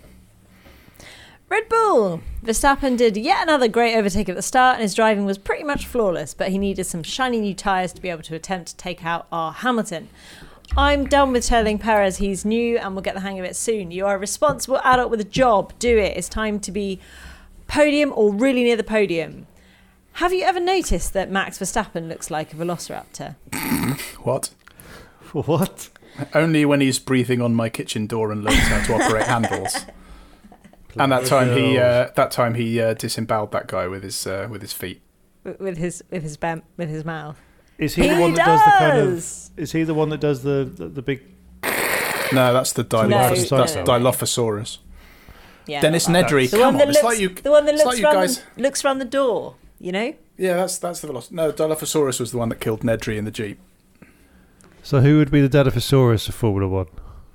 Red Bull! Verstappen did yet another great overtake at the start, and his driving was pretty much flawless, but he needed some shiny new tyres to be able to attempt to take out our Hamilton. I'm done with telling Perez he's new and we'll get the hang of it soon. You are a responsible adult with a job. Do it. It's time to be podium or really near the podium. Have you ever noticed that Max Verstappen looks like a velociraptor? What? What? Only when he's breathing on my kitchen door and learns how to operate handles. And that time he uh, that time he uh, disemboweled that guy with his uh, with his feet. W- With his with his bam- with his mouth. Is he, He the one that does the kind of? does! Is he the one that does the the, the big? No, that's the No, Dilophosaurus. no, that's no. Dilophosaurus. Yeah, Dennis not that. Nedry. The Come one on, that it's looks, like you. the one that it's looks like you round guys. the, looks round the door. You know. Yeah, that's that's the velocity. No, Dilophosaurus was the one that killed Nedry in the Jeep. So who would be the Dilophosaurus of Formula One?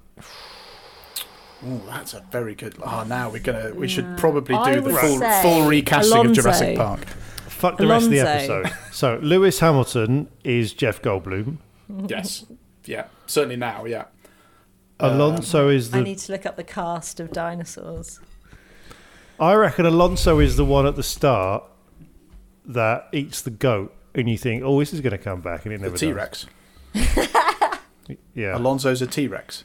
Oh, that's a very good. Oh, now we're gonna. We should probably I do the would full say full recasting Alonso. of Jurassic Park. Fuck the rest of the Alonso. episode. So Lewis Hamilton is Jeff Goldblum. Yes. Yeah. Certainly now. Yeah. Alonso is I the. need to look up the cast of dinosaurs. I reckon Alonso is the one at the start that eats the goat, and you think, "Oh, this is going to come back," and it never The T Rex. does. Yeah. Alonso's a T Rex.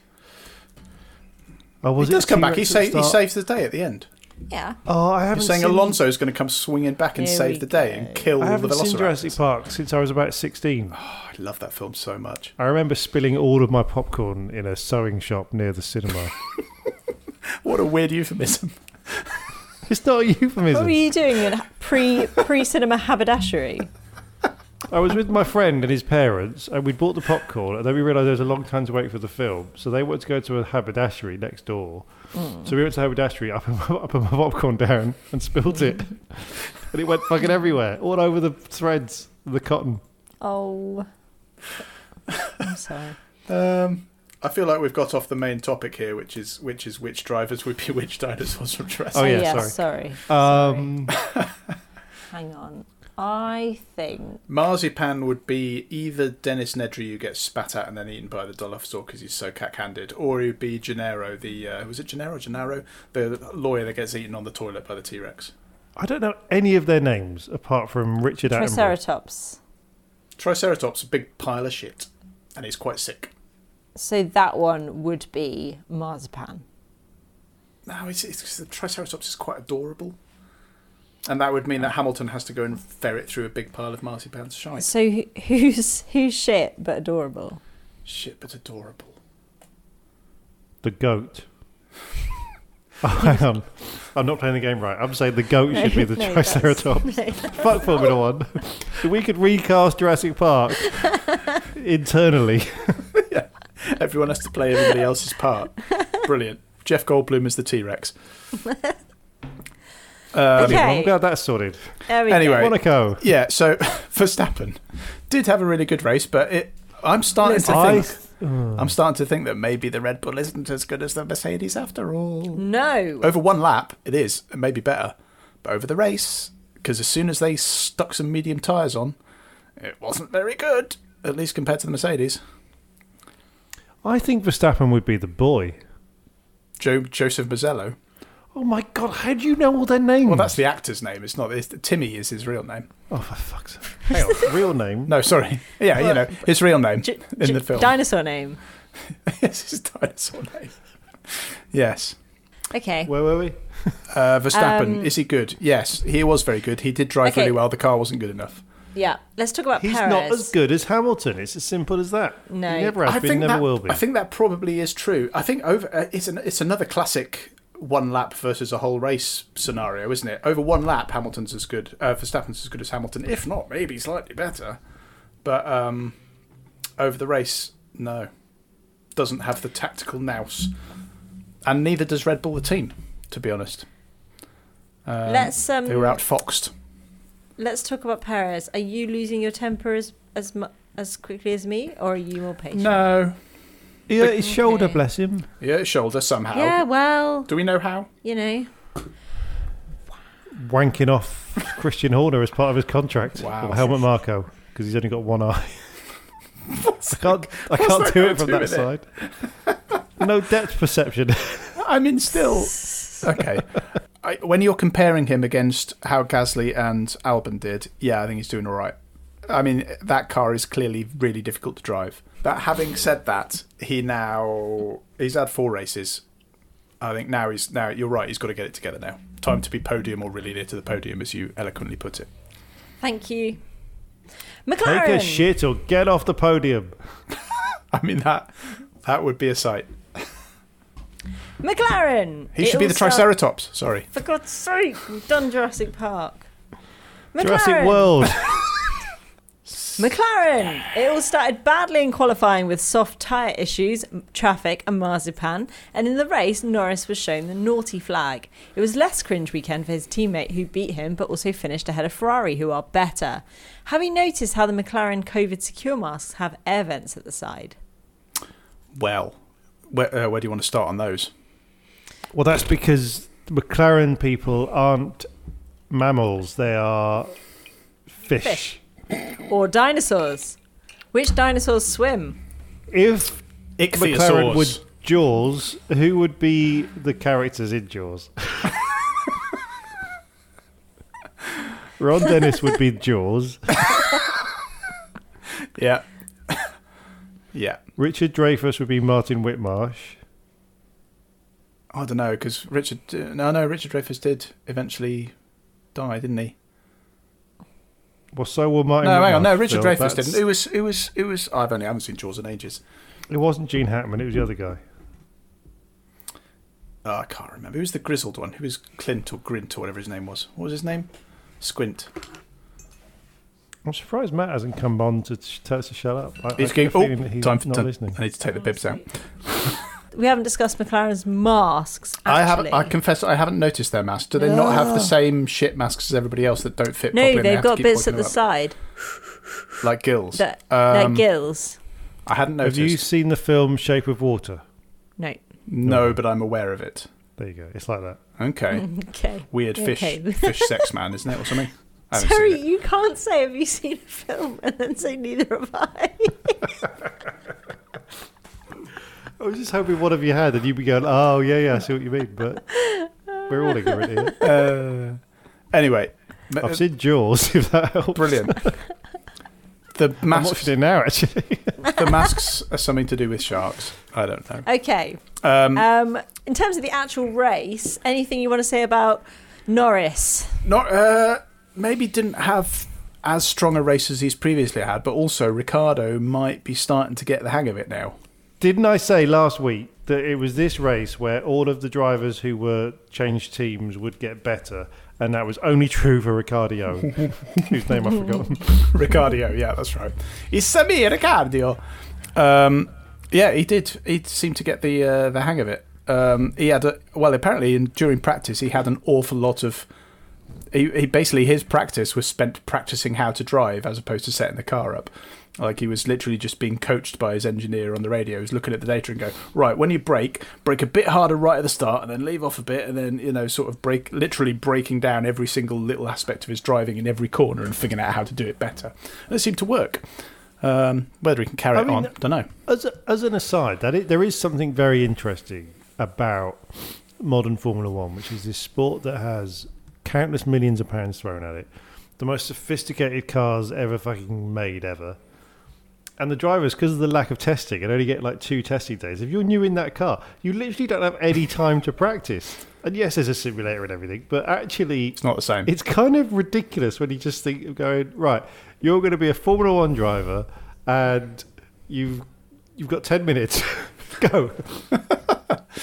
Oh, was he it does come back. T-Rex He, at the sa- he start? saves the day at the end. Yeah. Oh, I You're haven't saying seen. Alonso's going to come swinging back and Here save we the day and kill I the haven't seen Velociraptors. Jurassic Park since I was about sixteen. Oh, I love that film so much. I remember spilling all of my popcorn in a sewing shop near the cinema. What a weird euphemism. It's not a What euphemism. were you doing in pre pre cinema haberdashery? I was with my friend and his parents, and we bought the popcorn, and then we realised there was a long time to wait for the film. So they wanted to go to a haberdashery next door. Mm. So we went to haberdashery, I put, my, I put my popcorn down and spilled it. And it went fucking everywhere, all over the threads, the cotton. Oh, I'm sorry. Um, I feel like we've got off the main topic here, which is which is which drivers would be which dinosaurs from Jurassic. Oh, yeah, yes, sorry. sorry. Um, Hang on. I think Marzipan would be either Dennis Nedry, who gets spat at and then eaten by the Dilophosaur because he's so cack-handed, or he would be Gennaro, the uh, was it Gennaro, Gennaro, the lawyer that gets eaten on the toilet by the T-Rex. I don't know any of their names apart from Richard Attenborough. Triceratops. Triceratops, a big pile of shit, and he's quite sick. So that one would be Marzipan. No, it's, it's the Triceratops is quite adorable. And that would mean that Hamilton has to go and ferret through a big pile of marzipan's shite. So who- who's who's shit but adorable? Shit, but adorable. The goat. Oh, hang on. I'm not playing the game right. I'm saying the goat No, should be the no, that's- Triceratops. no. Fuck Formula One. If we could recast Jurassic Park internally. Yeah. Everyone has to play everybody else's part. Brilliant. Jeff Goldblum is the T-Rex. Um, Okay. I'm glad that's sorted. There we Anyway, go. Monaco. Yeah, so Verstappen did have a really good race, but it, I'm starting to I think I'm starting to think that maybe the Red Bull isn't as good as the Mercedes after all. No. Over one lap, it is. It may be better, but over the race, because as soon as they stuck some medium tyres on, it wasn't very good. At least compared to the Mercedes. I think Verstappen would be the boy. Joe Joseph Mazzello. Oh my god, how do you know all their names? Well, that's the actor's name. It's not. It's, Timmy is his real name. Oh, for fuck's sake. Hang on, real name? No, sorry. Yeah, you know, his real name J- in j- the film. Dinosaur name. Yes, his dinosaur name. Yes. Okay. Where were we? Uh, Verstappen, Um, is he good? Yes, he was very good. He did drive Okay. really well. The car wasn't good enough. Yeah. Let's talk about He's Perez. not as good as Hamilton. It's as simple as that. No. He never has I been, think never that, will be. I think that probably is true. I think over uh, it's an, it's another classic one lap versus a whole race scenario, isn't it? Over one lap, Hamilton's as good. Uh, Verstappen's as good as Hamilton, if not maybe slightly better. But um, over the race, no, doesn't have the tactical nous, and neither does Red Bull the team. To be honest, um, let's um, they were outfoxed. Let's talk about Perez. Are you losing your temper as as mu- as quickly as me, or are you more patient? No. Yeah, his shoulder, bless him. Yeah, his shoulder somehow. Yeah, well. Do we know how? You know. Wanking off Christian Horner as part of his contract. Wow. Or Helmut Marko, because he's only got one eye. What's I can't, I what's can't that do got it from to that with side. it? No depth perception. I mean, still. Okay. I, when you're comparing him against how Gasly and Albon did, yeah, I think he's doing all right. I mean, that car is clearly really difficult to drive. But having said that, he now he's had four races. I think now he's now you're right. He's got to get it together now. Time to be podium or really near to the podium, as you eloquently put it. Thank you, McLaren. Take a shit or get off the podium. I mean that that would be a sight. McLaren. He should It be all the start- Triceratops. Sorry. For God's sake, we've done Jurassic Park. Jurassic McLaren. World. McLaren! It all started badly in qualifying with soft tyre issues, m- traffic and marzipan, and in the race Norris was shown the naughty flag. It was less cringe weekend for his teammate who beat him but also finished ahead of Ferrari who are better. Have you noticed how the McLaren COVID secure masks have air vents at the side? Well, where, uh, where do you want to start on those? Well, that's because McLaren people aren't mammals. They are fish. Fish. Or dinosaurs. Which dinosaurs swim? If Ichthyosaurs. McLaren would Jaws, who would be the characters in Jaws? Ron Dennis would be Jaws. Yeah. Yeah. Richard Dreyfuss would be Martin Whitmarsh. I don't know, because Richard... Uh, no, no, Richard Dreyfuss did eventually die, didn't he? Well, so will Martin No, Whitmarsh. hang on, no, Richard Phil. Dreyfuss That's- didn't. It was, it was, it was... I've only, I haven't seen Jaws in ages. It wasn't Gene Hackman, it was the other guy. Oh, I can't remember. Who was the grizzled one? Who was Clint or Grint or whatever his name was? What was his name? Squint. I'm surprised Matt hasn't come on to sh- tell us to shut up. I, He's I going, get a feeling that oh, he's time for not time. listening. I need to take the bibs out. We haven't discussed McLaren's masks, actually. I haven't. I confess, I haven't noticed their masks. Do they not have the same shit masks as everybody else that don't fit No, properly? and they they've have to got keep bits at pointing the them side. up? Like gills. That, Um, like gills. I hadn't noticed. Have you seen the film Shape of Water? No. No, but I'm aware of it. There you go. It's like that. Okay. Okay. Weird fish, Okay. fish sex man, isn't it, or something? I haven't seen Sorry, it. you can't say have you seen a film and then say neither have I. I was just hoping one of you had, and you'd be going, oh, yeah, yeah, I see what you mean, but we're all ignorant here. Uh, anyway. I've seen Jaws, if that helps. Brilliant. The I'm masks, watching it now, actually. the masks are something to do with sharks. I don't know. Okay. Um, Um, in terms of the actual race, anything you want to say about Norris? Not uh, maybe didn't have as strong a race as he's previously had, but also Ricardo might be starting to get the hang of it now. Didn't I say last week that it was this race where all of the drivers who were changed teams would get better? And that was only true for Ricciardo, whose name I've forgotten. Ricardo, yeah, that's right. It's me, Ricardo. Um, yeah, he did. He seemed to get the uh, the hang of it. Um, he had a, well, apparently in, during practice he had an awful lot of. He, he basically his practice was spent practicing how to drive as opposed to setting the car up. Like he was literally just being coached by his engineer on the radio. He was looking at the data and go, right, when you brake, brake a bit harder right at the start and then leave off a bit and then, you know, sort of break, literally breaking down every single little aspect of his driving in every corner and figuring out how to do it better. And it seemed to work. Um, whether he can carry I it mean, on, don't know. As, a, as an aside, that it, there is something very interesting about modern Formula One, which is this sport that has countless millions of pounds thrown at it. The most sophisticated cars ever fucking made, ever. And the drivers, because of the lack of testing, and only get like two testing days. If you're new in that car, you literally don't have any time to practice. And yes, there's a simulator and everything, but actually... It's not the same. It's kind of ridiculous when you just think of going, right, you're going to be a Formula One driver, and you've, you've got ten minutes. Go.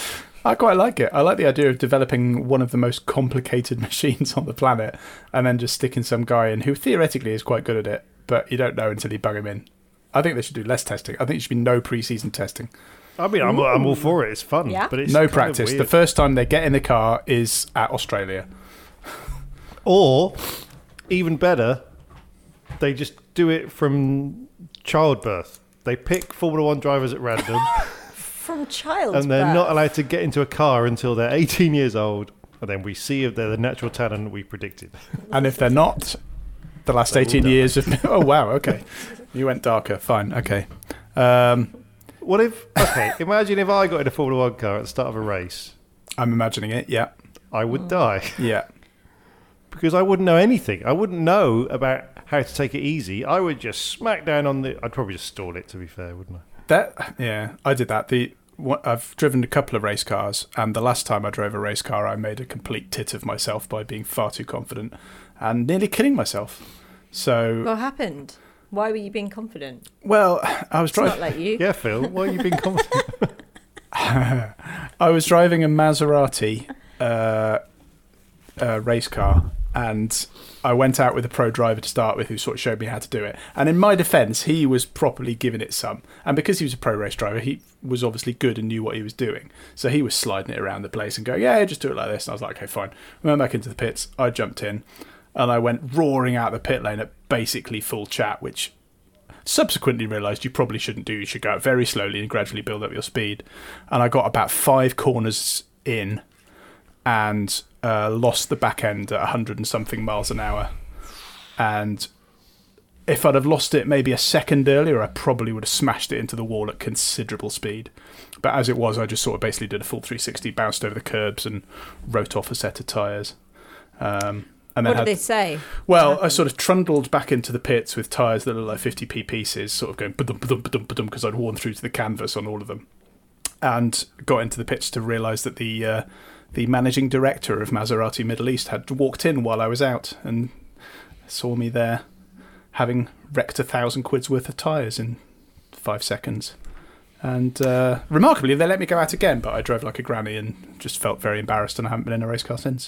I quite like it. I like the idea of developing one of the most complicated machines on the planet and then just sticking some guy in who theoretically is quite good at it, but you don't know until you bug him in. I think they should do less testing. I think there should be no pre-season testing. I mean, I'm, I'm all for it. It's fun, Yeah. but it's No kind of practice. weird. The first time they get in the car is at Australia. Or, even better, they just do it from childbirth. They pick Formula One drivers at random, From child and they're birth. not allowed to get into a car until they're eighteen years old. And then we see if they're the natural talent we predicted. And if they're not, the last They will eighteen die. years of... Oh, wow, okay. You went darker. Fine, okay. Um, What if? Okay, imagine if I got in a Formula One car at the start of a race. I'm imagining it, yeah. I would die. Yeah. Because I wouldn't know anything. I wouldn't know about how to take it easy. I would just smack down on the... I'd probably just stall it, to be fair, wouldn't I? That yeah, I did that. The what, I've driven a couple of race cars, and the last time I drove a race car, I made a complete tit of myself by being far too confident and nearly killing myself. So, What happened? Why were you being confident? well, I was It's not driving. like you. Yeah, Phil, why are you being confident? I was driving a Maserati uh, uh, race car, and I went out with a pro driver to start with who sort of showed me how to do it. And in my defence, he was properly giving it some. And because he was a pro race driver, he was obviously good and knew what he was doing. So he was sliding it around the place and going, yeah, just do it like this. And I was like, okay, fine. We went back into the pits. I jumped in, and I went roaring out the pit lane at basically full chat, which subsequently realised you probably shouldn't do. You should go out very slowly and gradually build up your speed. And I got about five corners in and uh, lost the back end at a hundred and something miles an hour. And if I'd have lost it maybe a second earlier, I probably would have smashed it into the wall at considerable speed. But as it was, I just sort of basically did a full three sixty, bounced over the curbs and wrote off a set of tyres. Um, and then What had, did they say? Well, I sort of trundled back into the pits with tyres that looked like fifty p pieces, sort of going ba-dum, ba-dum, ba-dum, ba-dum, because I'd worn through to the canvas on all of them. And got into the pits to realise that the uh, the managing director of Maserati Middle East had walked in while I was out and saw me there having wrecked a thousand quid's worth of tyres in five seconds. And uh, remarkably, they let me go out again, but I drove like a granny and just felt very embarrassed, and I haven't been in a race car since.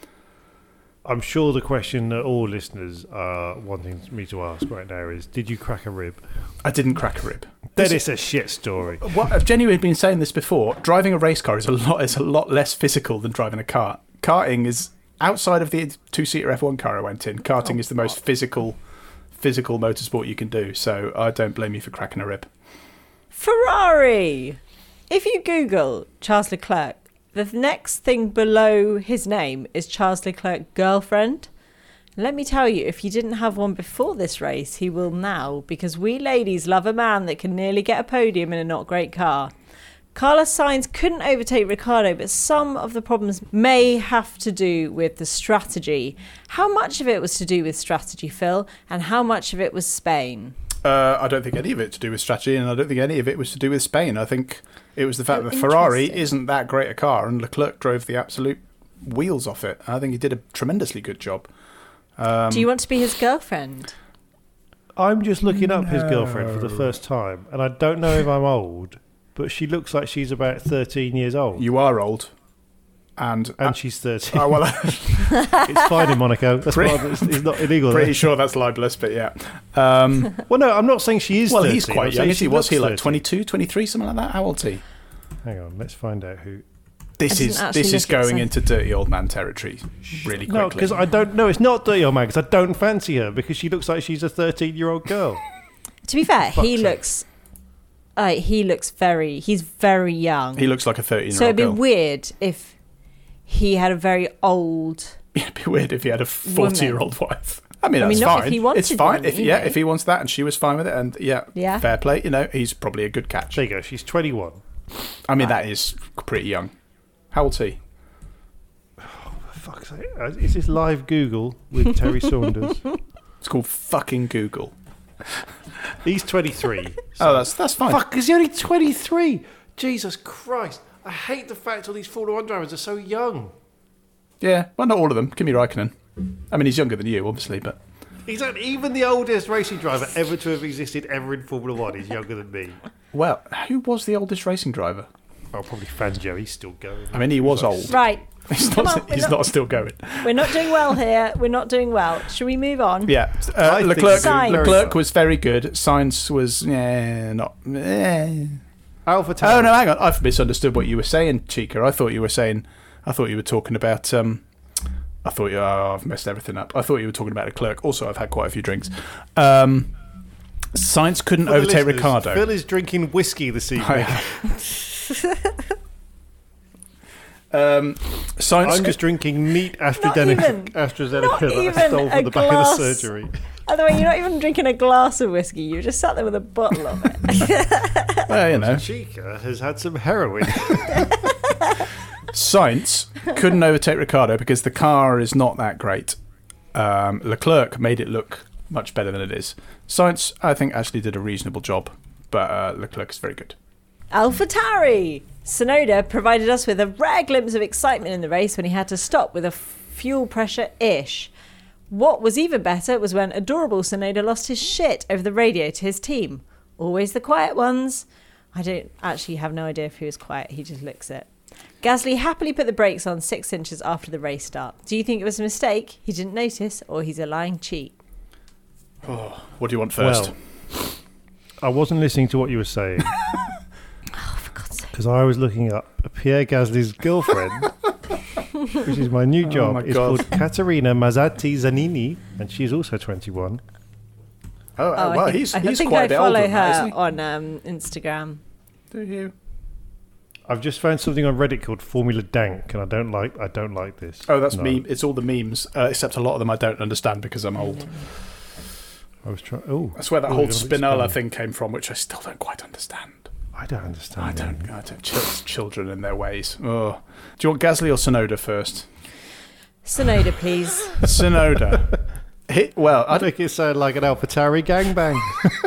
I'm sure the question that all listeners are wanting me to ask right now is, did you crack a rib? I didn't crack a rib. Then it's a shit story. What, I've genuinely been saying this before. Driving a race car is a lot is a lot less physical than driving a kart. Karting is, outside of the two-seater F one car I went in, karting Oh, is the most physical physical motorsport you can do. So I don't blame you for cracking a rib. Ferrari! If you Google Charles Leclerc, the next thing below his name is Charles Leclerc girlfriend. Let me tell you, if he didn't have one before this race, he will now, because we ladies love a man that can nearly get a podium in a not great car. Carlos Sainz couldn't overtake Ricciardo, but some of the problems may have to do with the strategy. How much of it was to do with strategy, Phil, and how much of it was Spain? Uh, I don't think any of it to do with strategy, and I don't think any of it was to do with Spain. I think it was the fact Oh, that Ferrari interesting. isn't that great a car, and Leclerc drove the absolute wheels off it. I think he did a tremendously good job. Um, Do you want to be his girlfriend? I'm just looking up his No. girlfriend for the first time, and I don't know if I'm old, but she looks like she's about thirteen years old. You are old. And, and uh, she's thirteen. Oh, well, It's fine in Monaco. That's Pretty- why it's, it's not illegal. pretty there. sure that's libelous, but yeah. Um, Well, no, I'm not saying she is well, thirteen. he's I'm quite young. saying Is he? she Was he looks like thirteen. twenty-two, twenty-three, something like that? How old is he? Hang on, let's find out who. This I is didn't actually this is look at going some- into dirty old man territory really quickly. No, because I don't know. It's not Dirty Old Man, because I don't fancy her, because she looks like she's a thirteen-year-old girl. To be fair, he Fuck's looks... Uh, he looks very... He's very young. He looks like a thirteen-year-old So it'd be girl. weird if he had a very old... It'd be weird if he had a forty-year-old wife. I mean, I that's mean, not if fine. he wanted it's fine. one, if you yeah, know. if he wants that and she was fine with it, and yeah, Yeah. fair play. You know, he's probably a good catch. There you go. She's twenty-one. I mean, that is pretty young. How old's he? Fuck's sake. Uh, Is this live Google with Terry Saunders? It's called fucking Google. He's twenty-three. Oh, that's that's fine. Fuck, is he only twenty-three? Jesus Christ. I hate the fact all these Formula One drivers are so young. Yeah, well, not all of them. Kimi Raikkonen. I mean, he's younger than you, obviously, but He's like, even the oldest racing driver ever to have existed ever in Formula One is younger than me. well, who was the oldest racing driver? Oh, probably Fangio. He's still going. I mean, he was old. Right. He's Come not. on, we're he's not- not still going. We're not doing well here. We're not doing well. Should we move on? Yeah, uh, I think Leclerc. Sainz. Leclerc was very good. Sainz was yeah, not. Eh. AlphaTauri. Oh no, hang on. I've misunderstood what you were saying, Chica. I thought you were saying. I thought you were talking about. Um, I thought you. Oh, I've messed everything up. I thought you were talking about Leclerc. Also, I've had quite a few drinks. Um, Sainz couldn't For the overtake listeners, Ricardo. Phil is drinking whiskey this evening. um, Sainz I'm could, just drinking neat Not AstraZeneca, even- AstraZeneca not that I even stole a from the back glass. of the surgery. By the way, you're not even drinking a glass of whiskey. You just sat there with a bottle of it. well, you know, Chica has had some heroin. Sainz couldn't overtake Ricardo because the car is not that great. Um, Leclerc made it look much better than it is. Sainz, I think, actually did a reasonable job, but uh, Leclerc is very good. AlphaTauri. Sonoda provided us with a rare glimpse of excitement in the race when he had to stop with a fuel pressure-ish. What was even better was when adorable Sonoda lost his shit over the radio to his team. Always the quiet ones. I don't actually have no idea if he was quiet. He just looks it. Gasly happily put the brakes on six inches after the race start. Do you think it was a mistake, he didn't notice, or he's a lying cheat? Oh, what do you want first? Well, I wasn't listening to what you were saying. Oh, for God's sake. Because I was looking up Pierre Gasly's girlfriend, which is my new job. my It's God. called Caterina Mazzatti Zanini, and she's also twenty-one. Oh, Oh, well, I think, he's, I he's think quite I a bit older follow than that, her isn't he? on um, Instagram. Do you? I've just found something on Reddit called Formula Dank, and I don't like. I don't like this. Oh, that's No. meme. It's all the memes, uh, except a lot of them I don't understand because I'm old. I was trying. Oh, That's where that oh, whole you're gonna Spinola explain. thing came from, which I still don't quite understand. I don't understand. I don't. I don't. Ch- children and their ways. Oh. Do you want Gasly or Sonoda first? Sonoda, please. Sonoda. Hit, well, I I think it sounded like an AlphaTauri gangbang.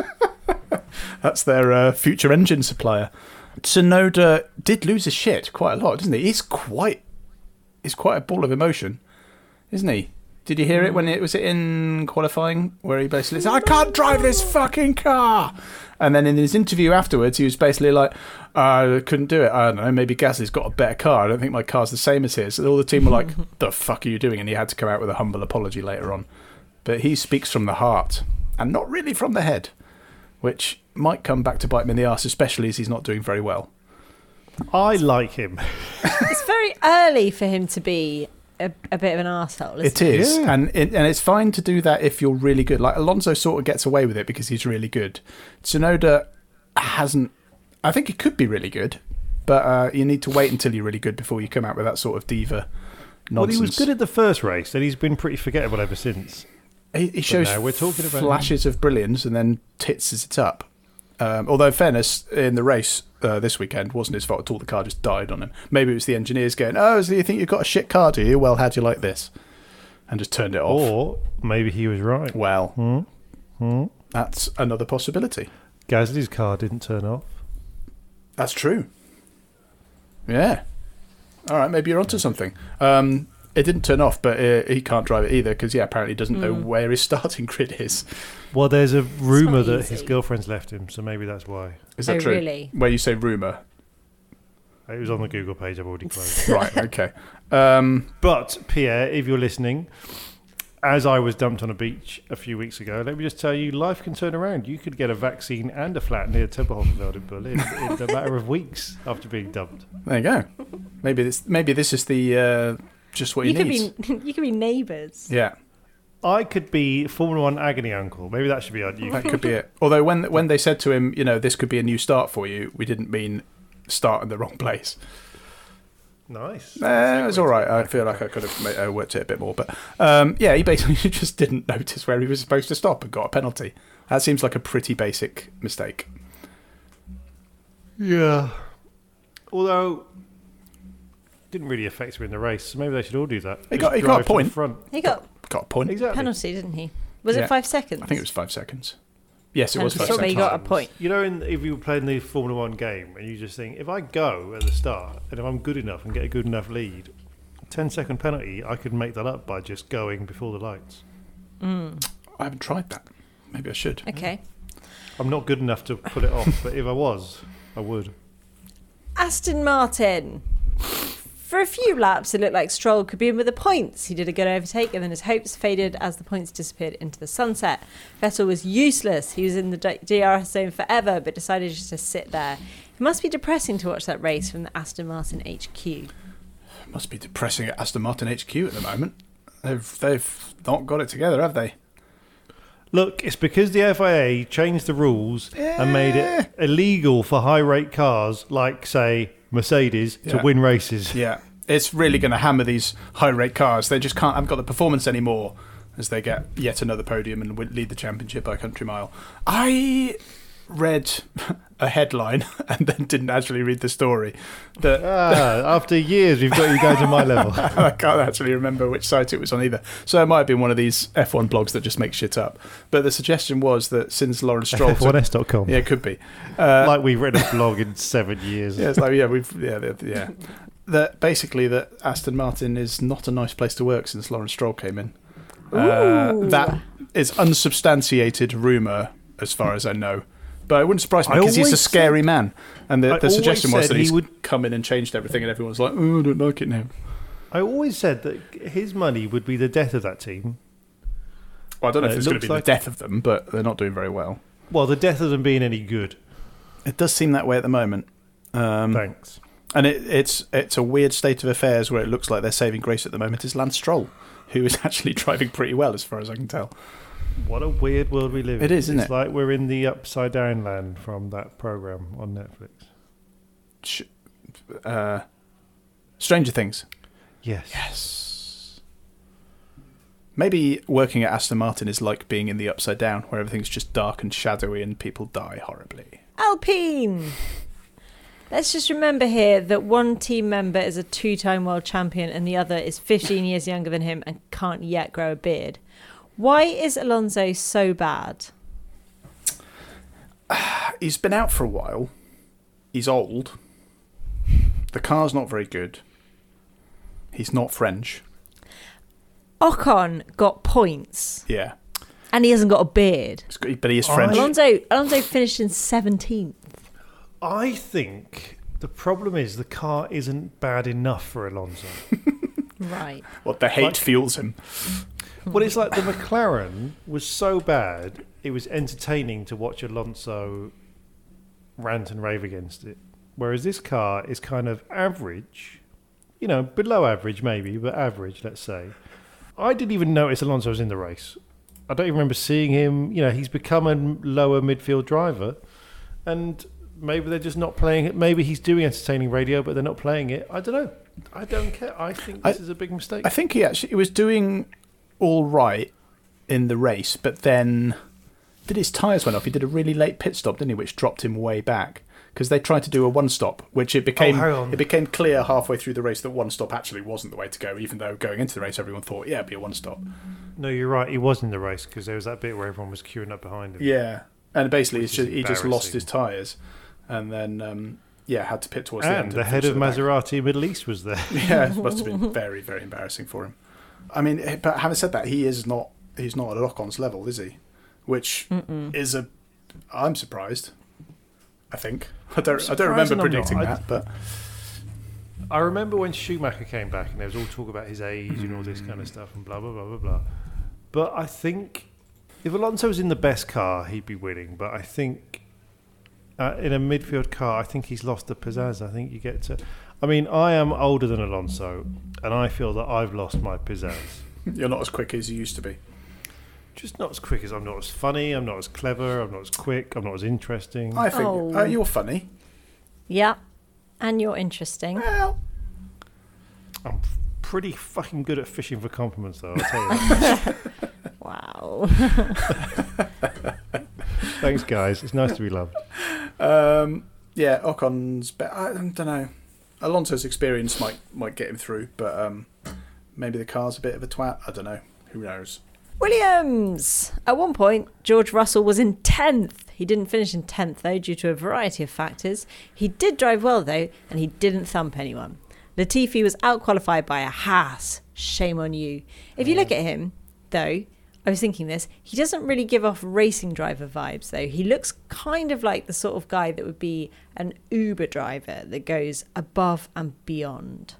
that's their uh, future engine supplier. Sonoda did lose his shit quite a lot, didn't he? He's quite, he's quite a ball of emotion, isn't he? Did you hear it when it was it in qualifying where he basically said, "I can't drive this fucking car," and then in his interview afterwards, he was basically like, "I couldn't do it. I don't know. Maybe Gasly's got a better car. I don't think my car's the same as his." And all the team were like, "The fuck are you doing?" And he had to come out with a humble apology later on. But he speaks from the heart and not really from the head, which might come back to bite him in the arse, especially as he's not doing very well. I like him. It's very early for him to be a, a bit of an arsehole, isn't It is, Yeah. and it, and it's fine to do that if you're really good. Like Alonso sort of gets away with it because he's really good. Tsunoda hasn't. I think he could be really good, but uh, you need to wait until you're really good before you come out with that sort of diva nonsense. Well, he was good at the first race, and he's been pretty forgettable ever since. He, he shows now we're talking about flashes of brilliance and then tits it up. Um, although, in fairness, in the race uh, this weekend, wasn't his fault at all. The car just died on him. Maybe it was the engineers going, "Oh, so you think you've got a shit car, do you? Well, how do you like this?" And just turned it off. Or maybe he was right. Well, Hmm? Hmm? that's another possibility. Gasly's car didn't turn off. That's true. Yeah. All right, maybe you're onto something. Um, it didn't turn off, but uh, he can't drive it either because, yeah, apparently he doesn't know Mm. where his starting grid is. Well, there's a rumour that easy. his girlfriend's left him, so maybe that's why. Is that Oh, true? really? Where you say rumour. It was on the Google page I've already closed. Right, okay. Um, But, Pierre, if you're listening, as I was dumped on a beach a few weeks ago, let me just tell you, life can turn around. You could get a vaccine and a flat near Tempelhoferfeld in Berlin in a matter of weeks after being dumped. there you go. Maybe this, maybe this is the uh, just what you? he You needs. could be you could be neighbours. Yeah, I could be Formula One agony uncle. Maybe that should be our new. that could be it. Although when when they said to him, you know, this could be a new start for you, we didn't mean start in the wrong place. Nice. Uh, it was all right. I feel like I could have ma- uh, worked it a bit more, but um, yeah, he basically just didn't notice where he was supposed to stop and got a penalty. That seems like a pretty basic mistake. Yeah. Although, didn't really affect him in the race, so maybe they should all do that. He Just got- he got a drive to the point. Front. He got Got a point. Exactly. penalty, didn't he? Was Yeah. it five seconds? I think it was five seconds. Yes, it was Penalty, five so he seconds. got a point. You know, in, if you were playing the Formula One game and you just think, if I go at the start and if I'm good enough and get a good enough lead, ten second penalty, I could make that up by just going before the lights. Mm. I haven't tried that. Maybe I should. Okay. I'm not good enough to pull it off, but if I was, I would. Aston Martin. For a few laps, it looked like Stroll could be in with the points. He did a good overtake, and then his hopes faded as the points disappeared into the sunset. Vettel was useless. He was in the D R S zone forever, but decided just to sit there. It must be depressing to watch that race from the Aston Martin H Q. It must be depressing at Aston Martin H Q at the moment. They've they've not got it together, have they? Look, it's because the F I A changed the rules yeah. and made it illegal for high-rate cars, like, say, Mercedes, to yeah. win races. Yeah, it's really going to hammer these high-rate cars. They just can't haven't got the performance anymore as they get yet another podium and lead the championship by a country mile. I read a headline and then didn't actually read the story. That ah, after years, we've got you down to my level. I can't actually remember which site it was on either. So it might have been one of these F one blogs that just make shit up. But the suggestion was that since Lawrence Stroll... F one S dot com. Yeah, it could be. Uh, like we've written a blog in seven years. Yeah, it's like, yeah, we've... Yeah, yeah. That basically that Aston Martin is not a nice place to work since Lawrence Stroll came in. Uh, that is unsubstantiated rumour, as far as I know. But it wouldn't surprise me because he's a scary said, man. And the, the suggestion was that he he's would come in and changed everything, and everyone's like, oh, I don't like it now. I always said that his money would be the death of that team. Well, I don't know uh, if it's going to be like the death of them, but they're not doing very well. Well, the death of them being any good. It does seem that way at the moment. Um, Thanks. And it, it's it's a weird state of affairs where it looks like their saving grace at the moment is Lance Stroll, who is actually driving pretty well, as far as I can tell. What a weird world we live in. It is, isn't it's it? It's like we're in the upside down land from that program on Netflix. Uh, Stranger Things. Yes. Yes. Maybe working at Aston Martin is like being in the upside down, where everything's just dark and shadowy and people die horribly. Alpine! Let's just remember here that one team member is a two-time world champion and the other is fifteen years younger than him and can't yet grow a beard. Why is Alonso so bad? He's been out for a while. He's old. The car's not very good. He's not French. Ocon got points. Yeah. And he hasn't got a beard. But he is French. Alonso, Alonso finished in seventeenth. I think the problem is the car isn't bad enough for Alonso. Right. What, the hate like, fuels him. Well, it's like the McLaren was so bad, it was entertaining to watch Alonso rant and rave against it. Whereas this car is kind of average, you know, below average maybe, but average, let's say. I didn't even notice Alonso was in the race. I don't even remember seeing him. You know, he's become a lower midfield driver, and maybe they're just not playing it. Maybe he's doing entertaining radio, but they're not playing it. I don't know. I don't care. I think this I, is a big mistake. I think he actually he was doing all right in the race, but then did his tyres went off. He did a really late pit stop, didn't he, which dropped him way back. Because they tried to do a one-stop, which it became oh, it became clear halfway through the race that one-stop actually wasn't the way to go, even though going into the race everyone thought, yeah, it'd be a one-stop. No, you're right. He was in the race because there was that bit where everyone was queuing up behind him. Yeah, and basically it's just, he just lost his tyres and then, um, yeah, had to pit towards and the end. And the head of Maserati Middle East was there. Yeah, it must have been very, very embarrassing for him. I mean, but having said that, he is not he's not at Ocon's level, is he? Which Mm-mm. is a... I'm surprised. I think I don't. I don't remember predicting that, but I remember when Schumacher came back and there was all talk about his age mm. and all this kind of stuff and blah blah blah blah blah. But I think if Alonso was in the best car, he'd be winning. But I think uh, in a midfield car, I think he's lost the pizzazz. I think you get to. I mean, I am older than Alonso, and I feel that I've lost my pizzazz. You're not as quick as you used to be. Just not as quick as I'm not as funny, I'm not as clever, I'm not as quick, I'm not as interesting. I think oh. uh, you're funny. Yeah, and you're interesting. Well, I'm pretty fucking good at fishing for compliments, though, I'll tell you that. Wow. Thanks, guys. It's nice to be loved. Um, yeah, Ocon's better. I don't know. Alonso's experience might might get him through, but um, maybe the car's a bit of a twat. I don't know. Who knows? Williams! At one point, George Russell was in tenth. He didn't finish in tenth, though, due to a variety of factors. He did drive well, though, and he didn't thump anyone. Latifi was outqualified by a Haas. Shame on you. If you look at him, though, I was thinking this. He doesn't really give off racing driver vibes, though. He looks kind of like the sort of guy that would be an Uber driver that goes above and beyond.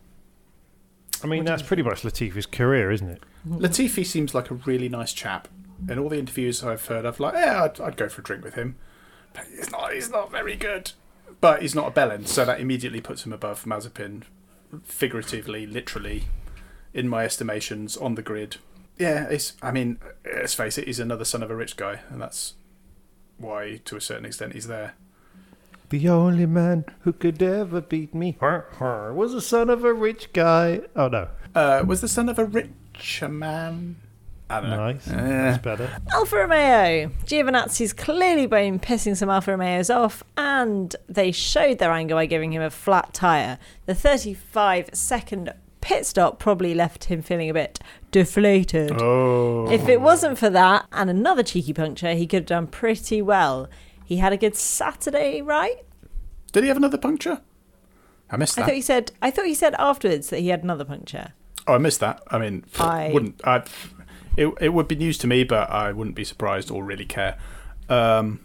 I mean, that's pretty much Latifi's career, isn't it? Latifi seems like a really nice chap. In all the interviews I've heard, I've like, yeah, I'd, I'd go for a drink with him. But he's not, he's not very good. But he's not a bellend, so that immediately puts him above Mazepin, figuratively, literally, in my estimations, on the grid. Yeah, it's, I mean, let's face it, he's another son of a rich guy, and that's why, to a certain extent, he's there. The only man who could ever beat me was the son of a rich guy. Oh, no. Uh, was the son of a richer man? I don't know. Nice. Uh, That's better. Alfa Romeo. Giovinazzi's clearly been pissing some Alfa Romeos off, and they showed their anger by giving him a flat tyre. The thirty-five second pit stop probably left him feeling a bit deflated. Oh. If it wasn't for that and another cheeky puncture, he could have done pretty well. He had a good Saturday, right? Did he have another puncture? I missed that. I thought he said. I thought he said afterwards that he had another puncture. Oh, I missed that. I mean, I wouldn't. I. It it would be news to me, but I wouldn't be surprised or really care. Um,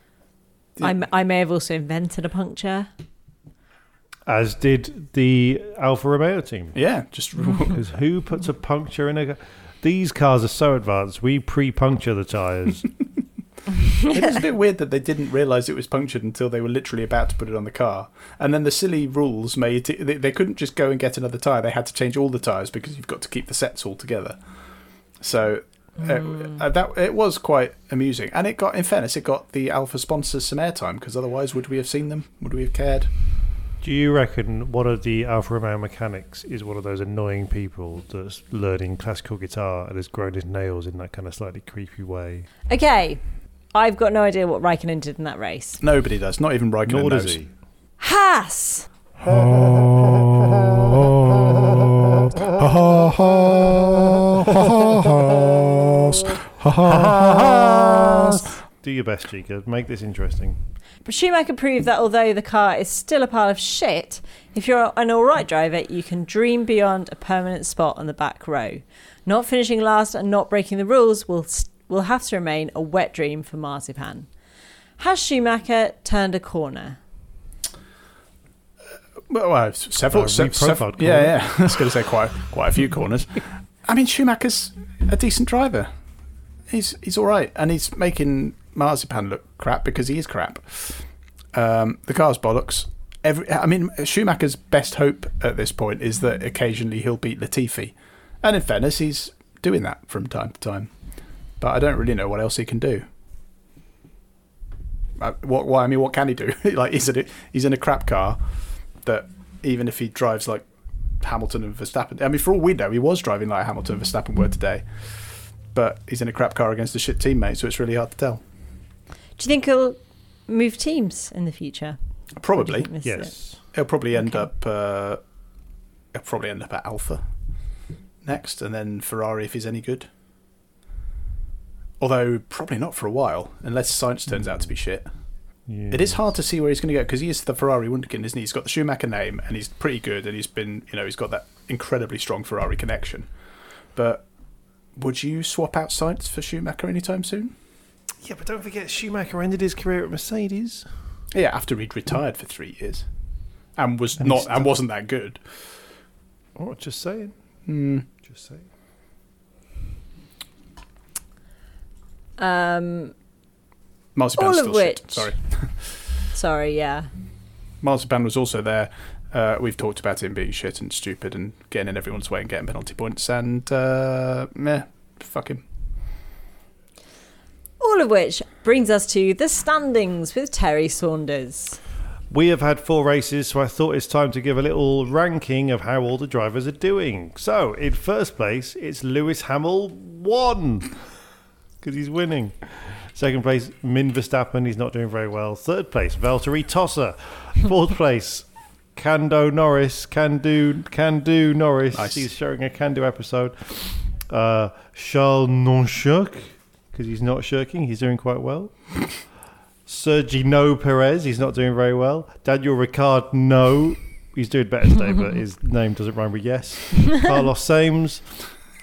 I I may have also invented a puncture. As did the Alfa Romeo team. Yeah, just because who puts a puncture in a? These cars are so advanced. We pre-puncture the tyres. It was a bit weird that they didn't realise it was punctured until they were literally about to put it on the car. And then the silly rules made it, they, they couldn't just go and get another tyre. They had to change all the tyres because you've got to keep the sets all together. So mm. uh, that it was quite amusing. And it got, in fairness, it got the Alpha sponsors some airtime, because otherwise would we have seen them? Would we have cared? Do you reckon one of the Alfa Romeo mechanics is one of those annoying people that's learning classical guitar and has grown his nails in that kind of slightly creepy way? Okay. I've got no idea what Raikkonen did in that race. Nobody does. Not even Raikkonen Nor knows. does he. Haas! Do your best, Chica. Make this interesting. But Schumacher proved that although the car is still a pile of shit, if you're an alright driver, you can dream beyond a permanent spot on the back row. Not finishing last and not breaking the rules will st- will have to remain a wet dream for Marzipan. Has Schumacher turned a corner? Well, well several, uh, se- several yeah, yeah. I was going to say quite, quite a few corners. I mean, Schumacher's a decent driver. He's he's all right, and he's making Marzipan look crap because he is crap. Um, the car's bollocks. Every, I mean, Schumacher's best hope at this point is that occasionally he'll beat Latifi, and in fairness, he's doing that from time to time. But I don't really know what else he can do. Uh, what? Why? I mean, what can he do? Like, he's in a, he's in a crap car that even if he drives like Hamilton and Verstappen, I mean, for all we know, he was driving like Hamilton and Verstappen were today. But he's in a crap car against a shit teammate, so it's really hard to tell. Do you think he'll move teams in the future? Probably, yes. It? He'll probably end okay. up. Uh, he'll probably end up at Alpha next, and then Ferrari if he's any good. Although probably not for a while, unless Sainz turns out to be shit. Yes. It is hard to see where he's going to go because he is the Ferrari wunderkind, isn't he? He's got the Schumacher name, and he's pretty good, and he's been, you know, he's got that incredibly strong Ferrari connection. But would you swap out Sainz for Schumacher anytime soon? Yeah, but don't forget Schumacher ended his career at Mercedes. Yeah, after he'd retired for three years, and was and not and wasn't that good. Oh, just saying. Mm. Just saying. Um, Marzipan's all of still which, shit. Sorry. sorry, yeah. Marzipan was also there. Uh, we've talked about him being shit and stupid and getting in everyone's way and getting penalty points. And uh, meh, fuck him. All of which brings us to the standings with Terry Saunders. We have had four races, so I thought it's time to give a little ranking of how all the drivers are doing. So, in first place, it's Lewis Hamilton, one, because he's winning. Second place, Min Verstappen, he's not doing very well. Third place, Valtteri Tossa. Fourth place, Kando Norris, can do, can do Norris. Nice. He's showing a can do episode. Uh, Charles Non-Shirk, because he's not shirking, he's doing quite well. Sergio Perez, he's not doing very well. Daniel Ricciardo, no. He's doing better today, but his name doesn't rhyme with yes. Carlos Sainz,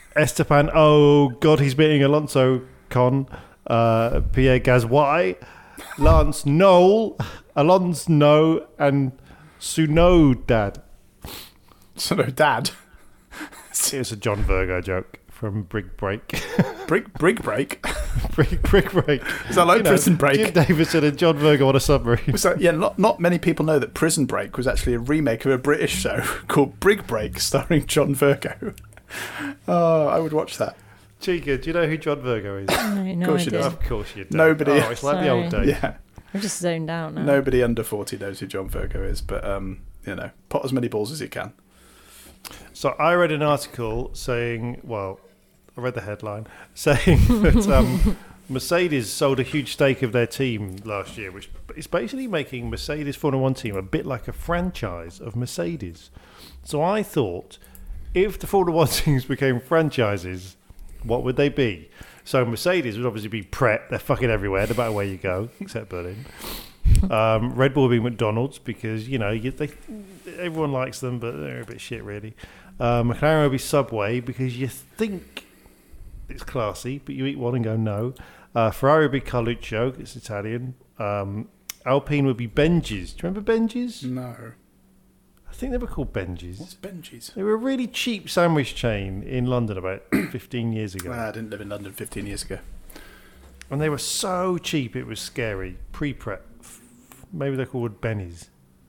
Esteban, oh God, he's beating Alonso Con. Uh, Pierre Gasly. Lance Noel. Alonso No. And Suno Dad. Suno Dad? It's a John Virgo joke from Brig Break. Brig, Brig Break? Brig, Brig Break. Is that like you Prison know, Break? Jim Davidson and John Virgo on a submarine. So, yeah, not, not many people know that Prison Break was actually a remake of a British show called Brig Break, starring John Virgo. Oh, I would watch that. Chica, do you know who John Virgo is? No, no Of course you idea. do. Of course you do. Nobody. Oh, it's like Sorry. the old days. Yeah. I'm just zoned out now. Nobody under forty knows who John Virgo is, but, um, you know, pot as many balls as you can. So I read an article saying, well, I read the headline, saying that um, Mercedes sold a huge stake of their team last year, which is basically making Mercedes Formula One team a bit like a franchise of Mercedes. So I thought, if the Formula One teams became franchises, what would they be? So Mercedes would obviously be Pret. They're fucking everywhere, no matter where you go, except Berlin. Um, Red Bull would be McDonald's because, you know, you, they, everyone likes them, but they're a bit shit, really. Uh, McLaren would be Subway because you think it's classy, but you eat one and go, no. Uh, Ferrari would be Carluccio, it's Italian. Um, Alpine would be Benji's. Do you remember Benji's? No. I think they were called Benji's. What's Benji's? They were a really cheap sandwich chain in London about fifteen years ago. Ah, I didn't live in London fifteen years ago. And they were so cheap, it was scary. Pre-prep. Maybe they're called Benny's.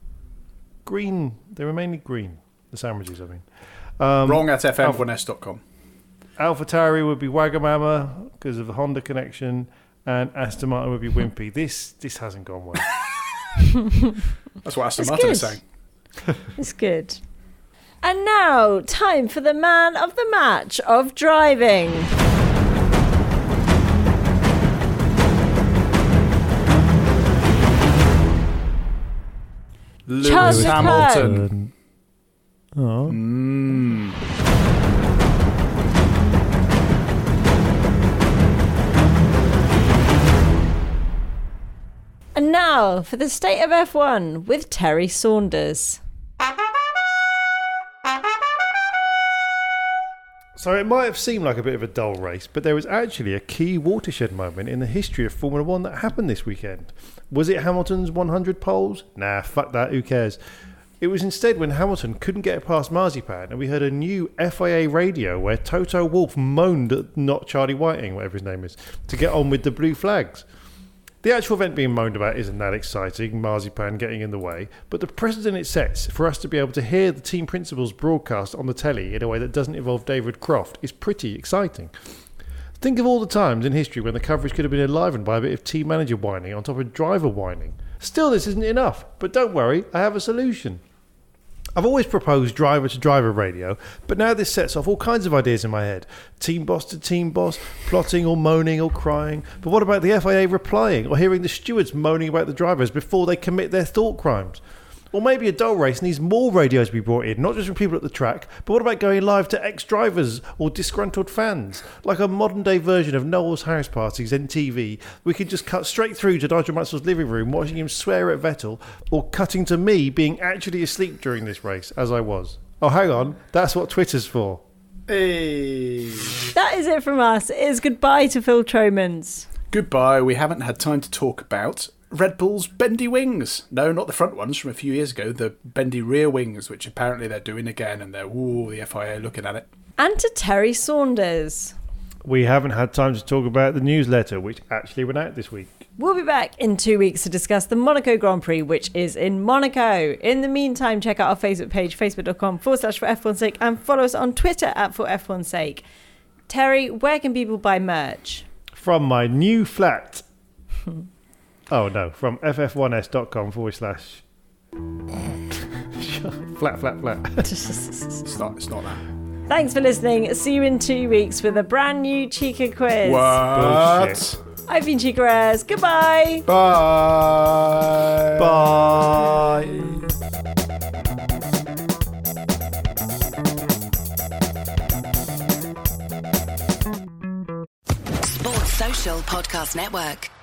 Green. They were mainly green. The sandwiches, I mean. Um, Wrong at f m one s dot com. AlphaTauri would be Wagamama because of the Honda connection, and Aston Martin would be Wimpy. This this hasn't gone well. That's what Aston It's Martin good. is saying. It's good. And now, time for the man of the match of driving. Lewis Charles Hamilton. Oh. Mm. And now for the state of F one with Terry Saunders. So it might have seemed like a bit of a dull race, but there was actually a key watershed moment in the history of Formula One that happened this weekend. Was it Hamilton's one hundred poles? Nah, fuck that, who cares? It was instead when Hamilton couldn't get past Marzipan and we heard a new F I A radio where Toto Wolff moaned at not Charlie Whiting, whatever his name is, to get on with the blue flags. The actual event being moaned about isn't that exciting, Marzipan getting in the way, but the precedent it sets for us to be able to hear the team principals broadcast on the telly in a way that doesn't involve David Croft is pretty exciting. Think of all the times in history when the coverage could have been enlivened by a bit of team manager whining on top of driver whining. Still, this isn't enough, but don't worry, I have a solution. I've always proposed driver-to-driver radio, but now this sets off all kinds of ideas in my head. Team boss to team boss, plotting or moaning or crying. But what about the F I A replying or hearing the stewards moaning about the drivers before they commit their thought crimes? Or maybe a dull race needs more radios to be brought in, not just from people at the track, but what about going live to ex-drivers or disgruntled fans? Like a modern-day version of Noel's House Parties on T V, we could just cut straight through to Nigel Mansell's living room, watching him swear at Vettel, or cutting to me being actually asleep during this race, as I was. Oh, hang on, that's what Twitter's for. Hey. That is it from us. It is goodbye to Phil Tromans. Goodbye. We haven't had time to talk about Red Bull's bendy wings. No, not the front ones from a few years ago. The bendy rear wings, which apparently they're doing again, and they're, ooh, the F I A looking at it. And to Terry Saunders. We haven't had time to talk about the newsletter, which actually went out this week. We'll be back in two weeks to discuss the Monaco Grand Prix, which is in Monaco. In the meantime, check out our Facebook page, facebook.com forward slash for F1's sake, and follow us on Twitter at for F one's sake. Terry, where can people buy merch? From my new flat. Oh, no, from f f one s dot com forward slash flat, flat, flat. It's not, it's not that. Thanks for listening. See you in two weeks with a brand new Chica quiz. What? Bullshit. I've been Chica Reyes. Goodbye. Bye. Bye. Sports Social Podcast Network.